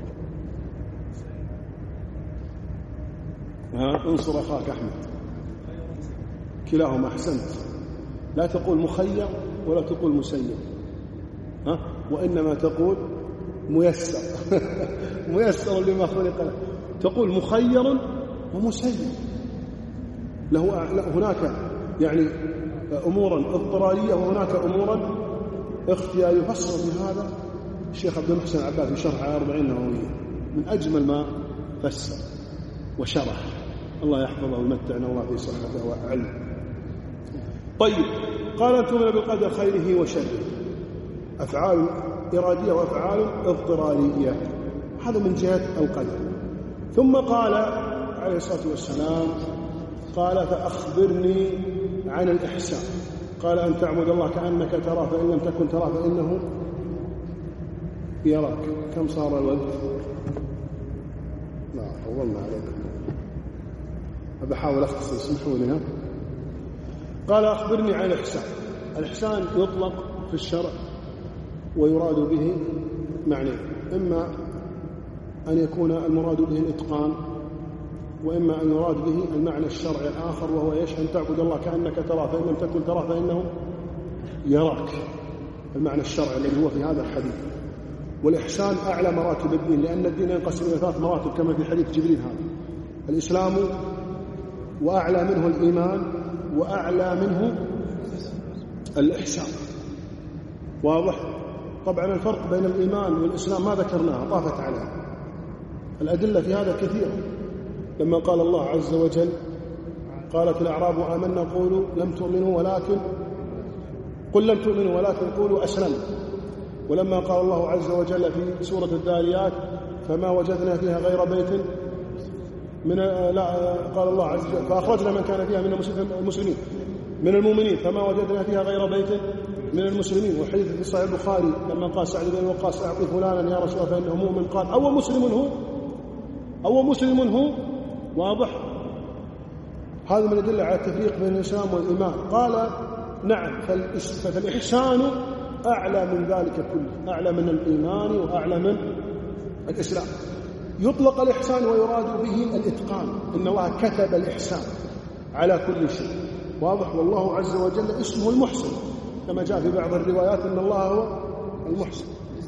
ها، انصر أخاك أحمد. كلاهما أحسنت. لا تقول مخير ولا تقول مسير، ها؟ وإنما تقول ميسر ميسر لما خلق له. تقول مخير ومسير. له هناك يعني أمورا اضطرارية وهناك أمورا اختيارية. يفسر بهذا الشيخ عبد المحسن العباد في شرح أربعين نووية، من أجمل ما فسر وشرح. الله يحفظه ويمتعنا الله في صحته وعلمه. طيب، قال أن تؤمن بالقدر خيره وشره، أفعال إرادية وأفعال اضطرارية، هذا من جهة القدر. ثم قال عليه الصلاة والسلام، قال فأخبرني عن الإحسان. قال أن تعبد الله كأنك تراه فإن لم تكن تراه فإنه يراك. كم صار الوقت؟ لا طولنا عليكم، بحاول أختصر، سمحوا لي. قال أخبرني عن الإحسان. الإحسان يطلق في الشرع ويراد به معنى، إما أن يكون المراد به الإتقان، وإما أن يراد به المعنى الشرعي الآخر، وهو إيش؟ أن تعبد الله كأنك تراه، فإن لم تكن تراه فإنه يراك. المعنى الشرعي الذي هو في هذا الحديث. والإحسان أعلى مراتب الدين، لأن الدين ينقسم إلى ثلاث مراتب كما في حديث جبريل هذا: الإسلام، وأعلى منه الإيمان، وأعلى منه الإحسان. واضح؟ طبعا الفرق بين الإيمان والإسلام ما ذكرناها، طافت عليها الأدلة في هذا كثيرة. لما قال الله عز وجل: قالت الأعراب آمنا قولوا لم تؤمنوا ولكن قل لم تؤمنوا ولكن قولوا أسلمنا. ولما قال الله عز وجل في سورة الذاريات: فما وجدنا فيها غير بيت من لا قال الله عز وجل: فأخرجنا من كان فيها من المسلمين من المؤمنين فما وجدنا فيها غير بيت من المسلمين. وحديث في صحيح البخاري لما قال سعد بن وقاص: أعطي فلانا يا رسول الله فإنه مؤمن، قال: أو مسلم هو أو مسلم هو. واضح؟ هذا من الأدلة على التفريق بين الإسلام والإيمان. قال: نعم، فالإحسان أعلى من ذلك كله، أعلى من الإيمان وأعلى من الإسلام. يطلق الإحسان ويراد به الإتقان، إن الله كتب الإحسان على كل شيء. واضح؟ والله عز وجل اسمه المحسن، كما جاء في بعض الروايات أن الله هو المحسن.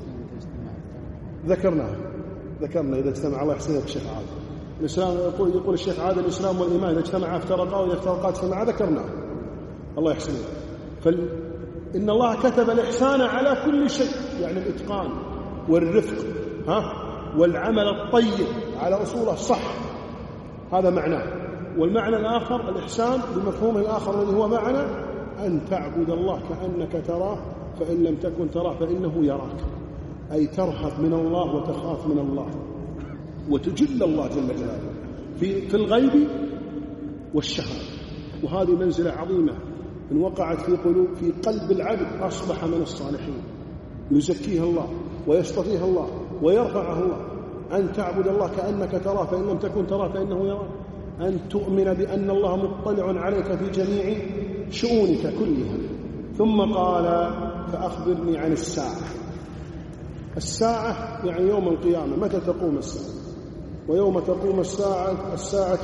ذكرناه ذكرنا إذا اجتمع الله يحسن الشيخ عادل. الإسلام يقول, يقول الشيخ عادل: الإسلام والإيمان إذا اجتمعا افترقا، وإذا افترقا اجتمعا. ذكرناه، الله يحسنه. فإن الله كتب الإحسان على كل شيء، يعني الإتقان والرفق ها والعمل الطيب على أصوله صح، هذا معناه. والمعنى الآخر الإحسان بمفهومه الآخر الذي هو معنى أن تعبد الله كأنك تراه، فإن لم تكن تراه فإنه يراك، أي ترهب من الله وتخاف من الله وتجل الله جل جلاله في, في الغيب والشهادة. وهذه منزلة عظيمة إن وقعت في قلوب في قلب العبد أصبح من الصالحين، يزكيها الله ويصطفيها الله ويرفعه الله. أن تعبد الله كأنك تراه، فإن لم تكن تراه فإنه يراك. أن تؤمن بأن الله مطلع عليك في جميع شؤونك كلها. ثم قال: فأخبرني عن الساعة. الساعة يعني يوم القيامة، متى تقوم الساعة؟ ويوم تقوم الساعة الساعة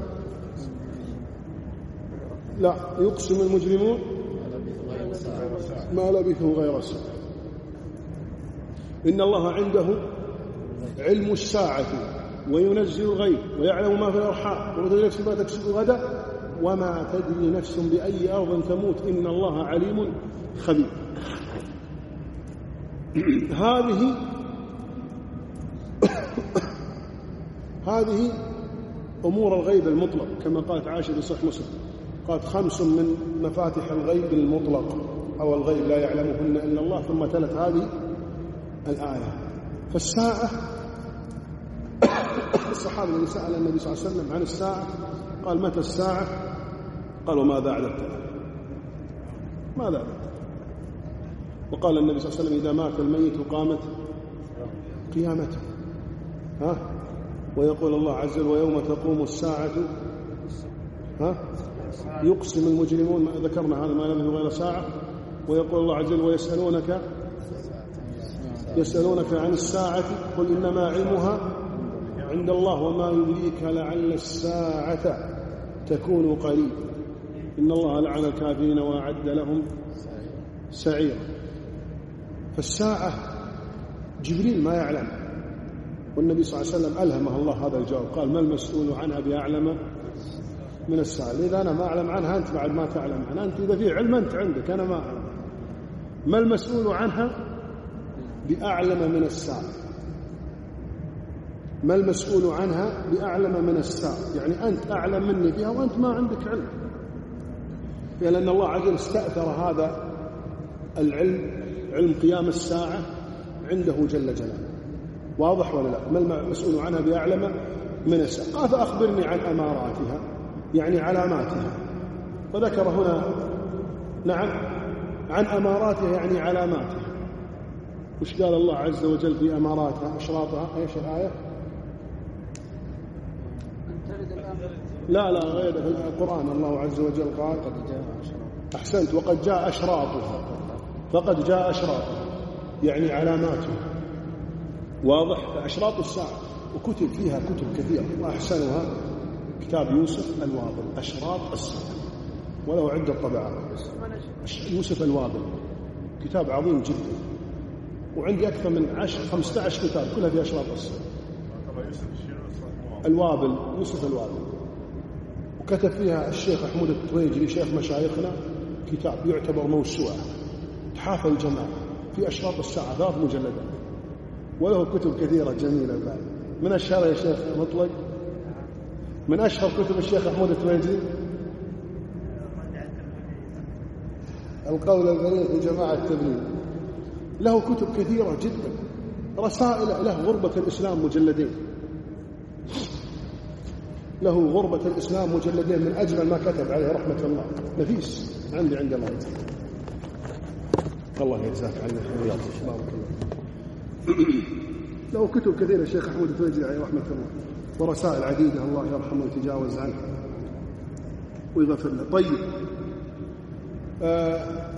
لا يقسم المجرمون ما لبثوا غير الساعة. إن الله عنده علم الساعة وينزل الغيب ويعلم ما في الأرحام وما تدري نفس ما تكسب غدا وما تدري نفس بأي أرض تموت إن الله عليم خبير. هذه هذه أمور الغيب المطلق، كما قالت عائشة في صحيح مسلم، قالت: خمس من مفاتيح الغيب المطلق أو الغيب لا يعلمهن إلا الله. ثم تلت هذه الآية. فالساعة الصحابي الذي سأل النبي صلى الله عليه وسلم عن الساعة قال: متى الساعة؟ قال: وماذا أعددت؟ ماذا أعددت؟ وقال النبي صلى الله عليه وسلم: إذا مات الميت قامت قيامته. ها؟ ويقول الله عز وجل: ويوم تقوم الساعة ها يقسم المجرمون ما ذكرنا هذا ما لم غير ساعة. ويقول الله عز وجل: ويسألونك يسألونك عن الساعة قل إنما علمها عند الله وما يدريك لعل الساعة تكون قريب إن الله لعن الكافرين وأعد لهم سعيرا. فالساعة جبريل ما يعلم، والنبي صلى الله عليه وسلم ألهمه الله هذا الجواب، قال: ما المسؤول عنها بأعلم من الساعة. إذا أنا ما أعلم عنها أنت بعد ما تعلم عنها، أنت إذا في علم أنت عندك، أنا ما أعلم. ما المسؤول عنها بأعلم من الساعة. ما المسؤول عنها بأعلم من الساعة، يعني أنت أعلم مني فيها وأنت ما عندك علم، لأن الله عز وجل استأثر هذا العلم، علم قيام الساعة، عنده جل جلاله. واضح ولا لا؟ ما المسؤول عنها بأعلم من الساعة. قال: فأخبرني عن أماراتها، يعني علاماتها. وذكر هنا نعم عن أماراتها يعني علاماتها. وش قال الله عز وجل في أماراتها أشراطها؟ ايش الآية؟ لا لا غير في القرآن الله عز وجل قال: أحسنت، وقد جاء أشراطها. فقد جاء أشراطها يعني علاماتها. واضح؟ أشراط الساعة، وكتب فيها كتب كثيرة، وأحسنها كتاب يوسف الواضل أشراط الساعة، وله عدة طبعات. يوسف الواضل كتاب عظيم جدا، وعندي أكثر من عشر خمسة عشر كتاب كلها في أشراط الساعة. الوابل يوسف الوابل، وكتب فيها الشيخ أحمد التويجري شيخ مشايخنا كتاب يعتبر موسوعة تحافل الجماعة في أشراط الساعة، ثلاث مجلدات، وله كتب كثيرة جميلة بعد. من أشهر يا شيخ مطلق، من أشهر كتب الشيخ أحمد التويجري القول البليغ في جماعة التبليغ. له كتب كثيرة جدا، رسائل له غربة الإسلام مجلدين، له غربة الإسلام مجلدين من أجمل ما كتب عليه رحمة الله، نفيس عندي عند الله. الله يجزاك عنا خير، بارك الله. له كتب كثيرة الشيخ أحمد التويجري عليه رحمة الله، ورسائل عديدة، الله يرحمه ويتجاوز عنه ويغفر له. طيب، آه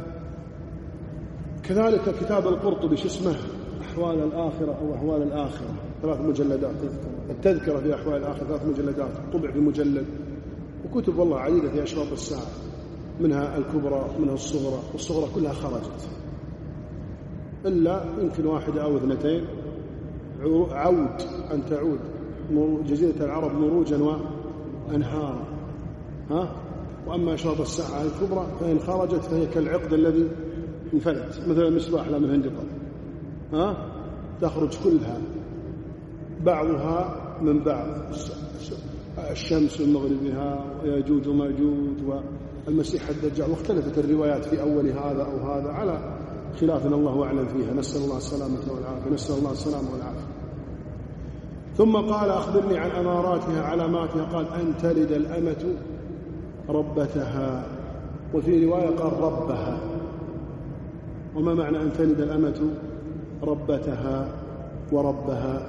كذلك كتاب القرطبي شو اسمه، أحوال الآخرة أو أحوال الآخرة، ثلاث مجلدات، التذكرة في أحوال الآخرة ثلاث مجلدات، طبع في مجلد، وكتب والله عديدة في أشراط الساعة، منها الكبرى منها الصغرى، والصغرى كلها خرجت إلا يمكن واحدة أو اثنتين، عود أن تعود جزيرة العرب مروجا وأنهارا، ها. وأما أشراط الساعة الكبرى فإن خرجت فهي كالعقد الذي انفلت، مثل المصباح لا من هند طال، ها، تخرج كلها بعضها من بعض، الشمس من مغربها وياجوج وماجوج والمسيح الدجال، واختلفت الروايات في أول هذا أو هذا على خلاف الله أعلم فيها، نسأل الله السلامة والعافية، نسأل الله السلامة والعافية. ثم قال أخبرني عن أماراتها علاماتها، قال أن تلد الأمة ربتها، وفي رواية قال ربها. وما معنى أن تلد الأمة ربتها وربها؟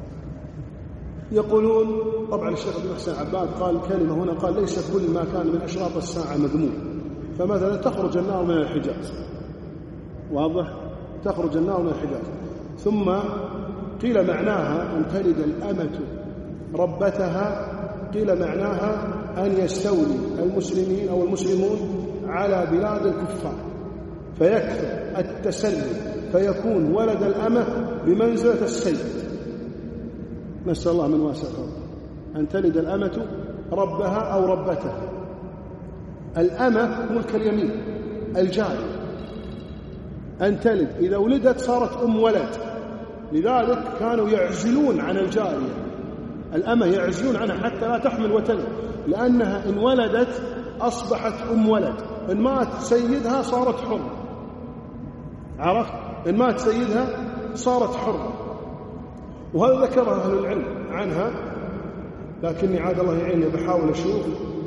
يقولون طبعا الشيخ ابن حسين عباد قال كلمة هنا، قال ليس كل ما كان من أشراط الساعة مذموم، فمثلا تخرج النار من الحجاز، واضح، تخرج النار من الحجاز. ثم قيل معناها أن تلد الأمة ربتها، قيل معناها أن يستولي المسلمين أو المسلمون على بلاد الكفار فيكثر التسلل، فيكون ولد الأمة بمنزلة السيد، نسأل الله من واسع فضله. أن تلد الأمة ربها أو ربتها. الأمة ملك اليمين، الجارية، أن تلد إذا ولدت صارت أم ولد، لذلك كانوا يعزلون عن الجارية الأمة، يعزلون عنها حتى لا تحمل وتلد، لأنها إن ولدت أصبحت أم ولد، إن مات سيدها صارت حرة، عرفت؟ إن مات سيدها صارت حرة. وهذا ذكره أهل العلم عنها، لكني عاد الله يعيني بحاول أشوف.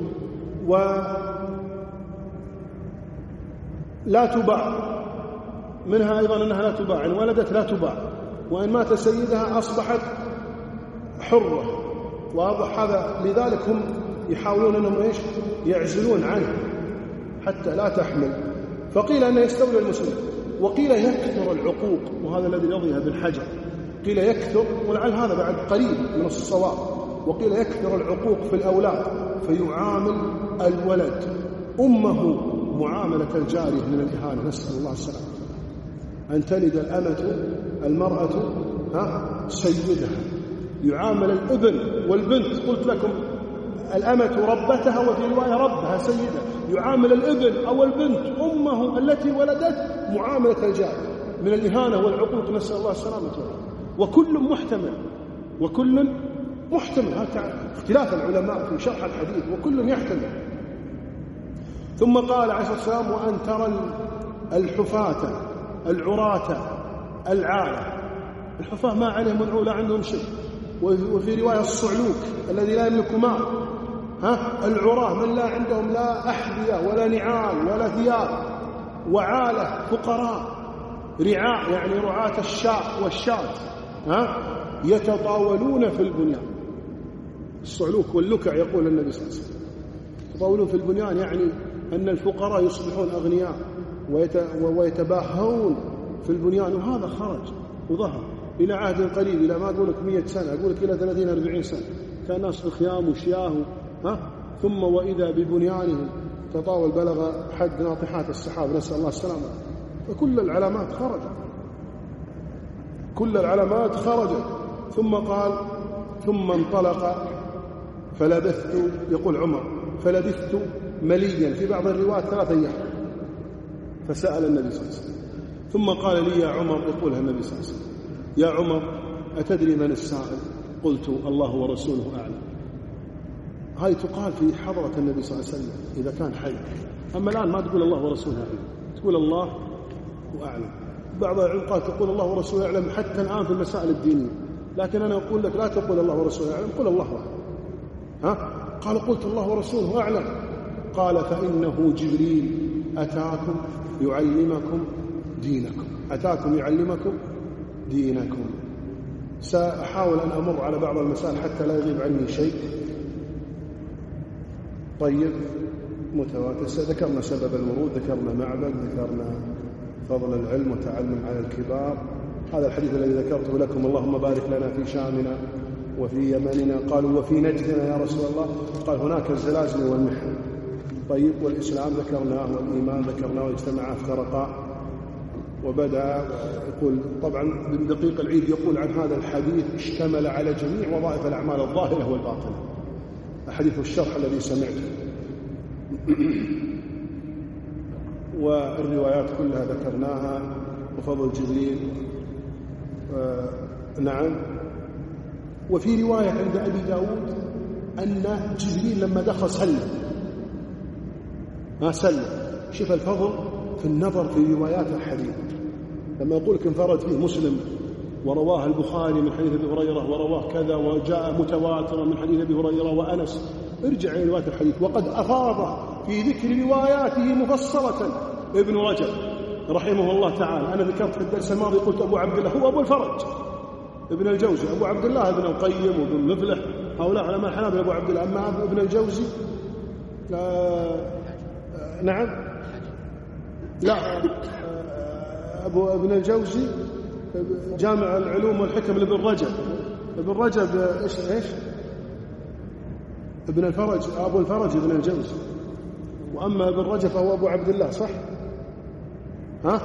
ولا تباع، منها أيضا أنها لا تباع، إن ولدت لا تباع، وإن مات سيدها أصبحت حرة، واضح هذا. لذلك هم يحاولون أنهم إيش يعزلون عنه حتى لا تحمل. فقيل أنه يستولي المسلم، وقيل يكثر العقوق، وهذا الذي يضيها بالحجر، قيل يكثر، ولعل هذا بعد قريب من الصواب، وقيل يكثر العقوق في الأولاد فيعامل الولد أمه معاملة الجارية من الإهانة، نسأل الله السلامة. أن تلد الأمة المرأة ها سيدها، يعامل الابن والبنت، قلت لكم الأمة ربتها، وفي رواية ربها سيدها، يعامل الابن أو البنت أمه التي ولدت معاملة الجارية من الإهانة والعقوق، نسأل الله السلامة والعافية. وكل محتمل، وكل محتمل، هذا اختلاف العلماء في شرح الحديث، وكل يحتمل. ثم قال عليه الصلاة والسلام وأن ترى الحفاة العراة العالة. الحفاة ما عليهم منعو، لا عندهم شيء. وفي رواية الصعلوك الذي لا يملك مال، ها العراة من لا عندهم لا أحذية ولا نعال ولا ثياب، وعالة فقراء، رعاء يعني رعاة الشاء والشاة، ها يتطاولون في البنيان. الصعلوك واللكع يقول النبي صلى الله عليه وسلم يتطاولون في البنيان، يعني أن الفقراء يصبحون أغنياء ويتباهون في البنيان. وهذا خرج وظهر، إلى عهد قريب، إلى ما أقول لك مئة سنة، أقول لك إلى ثلاثين أربعين سنة، كان الناس في خيام وشياه، ها؟ ثم وإذا ببنيانهم تطاول بلغ حد ناطحات السحاب، نسأل الله السلامة. فكل العلامات خرجت، كل العلامات خرجت. ثم قال ثم انطلق فلبثت، يقول عمر فلبثت مليا، في بعض الروايات ثلاثة أيام. فسأل النبي صلى الله عليه وسلم، ثم قال لي يا عمر، يقولها النبي صلى الله عليه وسلم، يا عمر أتدري من السائل؟ قلت الله ورسوله أعلم. هاي تقال في حضرة النبي صلى الله عليه وسلم إذا كان حي. أما الآن ما تقول الله ورسوله أعلم، تقول الله وأعلم. بعض العلماء تقول الله ورسوله أعلم حتى الآن في المسائل الدينية، لكن أنا أقول لك لا تقول الله ورسوله أعلم، قل الله أعلم. ها؟ قال قلت الله ورسوله أعلم. قال فإنه جبريل أتاكم يعلمكم دينكم، أتاكم يعلمكم دينكم. سأحاول أن أمر على بعض المسائل حتى لا يغيب عني شيء. طيب، متواتر. ذكرنا سبب الورود، ذكرنا معبد، ذكرنا فضل العلم وتعلم على الكبار. هذا الحديث الذي ذكرته لكم، اللهم بارك لنا في شامنا وفي يمننا. قالوا وفي نجدنا يا رسول الله؟ قال هناك الزلازل والمحن. طيب، والإسلام ذكرناه، والإيمان ذكرناه، واجتمعا افترقا. وبدأ يقول طبعا من دقيق العيد يقول عن هذا الحديث اشتمل على جميع وظائف الأعمال الظاهرة والباطنة، حديث الشرح الذي سمعته. والروايات كلها ذكرناها، وفضل جبريل. آه نعم. وفي رواية عند أبي داود أن جبريل لما دخل سلم، ما سلم. شوف الفضل في النظر في روايات الحديث. لما يقول لك انفرد فيه مسلم ورواه البخاري من حديث أبي هريرة ورواه كذا، وجاء متواترا من حديث أبي هريرة وأنس، ارجع إلى روايات الحديث. وقد أفاض في ذكر رواياته مفصلة ابن رجب رحمه الله تعالى. أنا ذكرت في الدرس الماضي قلت أبو عبد الله هو أبو الفرج ابن الجوزي، أبو عبد الله ابن القيم وابن مفلح، هؤلاء علماء الحنابلة أبو عبد الله. أما ابن الجوزي آه نعم لا أبو ابن الجوزي جامع العلوم والحكم لابن رجب. ابن رجب إيش إيش ابن الفرج، أبو الفرج ابن الجوزي. وأما ابن رجب فهو أبو عبد الله، صح؟ ها؟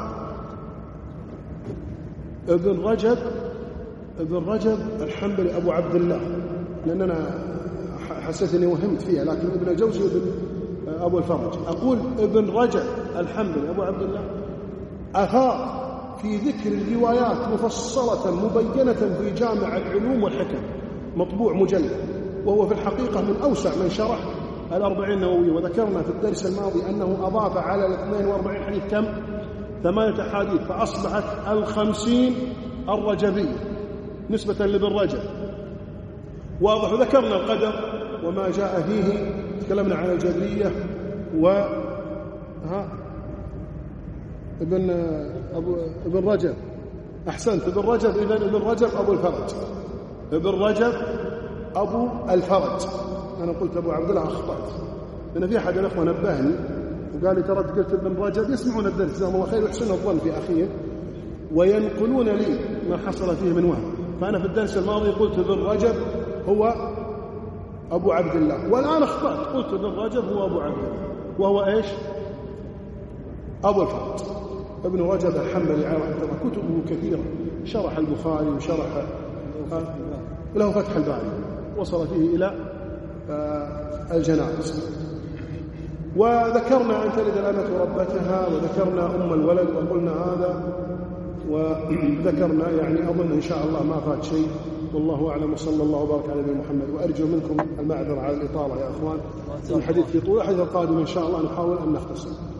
ابن رجب ابن رجب الحنبلي أبو عبد الله، لأن أنا حسيت أني وهمت فيها، لكن ابن الجوزي ابن أبو الفرج. أقول ابن رجب الحنبلي أبو عبد الله أثار في ذكر الروايات مفصلة مبينة في جامع العلوم والحكم، مطبوع مجلد، وهو في الحقيقة من أوسع من شرح الأربعين النووية. وذكرنا في الدرس الماضي أنه أضاف على الاثنين وأربعين حديث كم؟ ثمانية حديث، فأصبحت الخمسين الرجبية نسبة لابن رجب. واضح. ذكرنا القدر وما جاء فيه، تكلمنا عن الجبرية و ها ابن أبو ابن رجب. أحسنت، ابن رجب. إذن ابن رجب أبو الفرج، ابن رجب أبو الفرج. أنا قلت أبو عبد الله، أخطأت، لأن في أحد الأخوة نبهني وقال لي ترى قلت ابن رجب. يسمعون الدرس جزاهم الله خير ويحسنون الظن في أخيه وينقلون لي ما حصل فيه من وهم. فأنا في الدرس الماضي قلت ابن رجب هو أبو عبد الله، والآن أخطأت قلت ابن رجب هو أبو عبد الله، وهو إيش؟ أبو الفرج ابن رجب الحنبلي على رحمه الله. كتبه كثيرة، شرح البخاري وشرح له فتح الباري، وصل فيه إلى الجنائز. وذكرنا أن تلد الأمة ربتها، وذكرنا أم الولد، وقلنا هذا، وذكرنا يعني أظن إن شاء الله ما فات شيء، والله أعلم. وصلى الله وبارك على نبينا محمد. وأرجو منكم المعذرة على الإطالة يا أخوان، الحديث في طول. الحديث القادم إن شاء الله نحاول أن نختصر.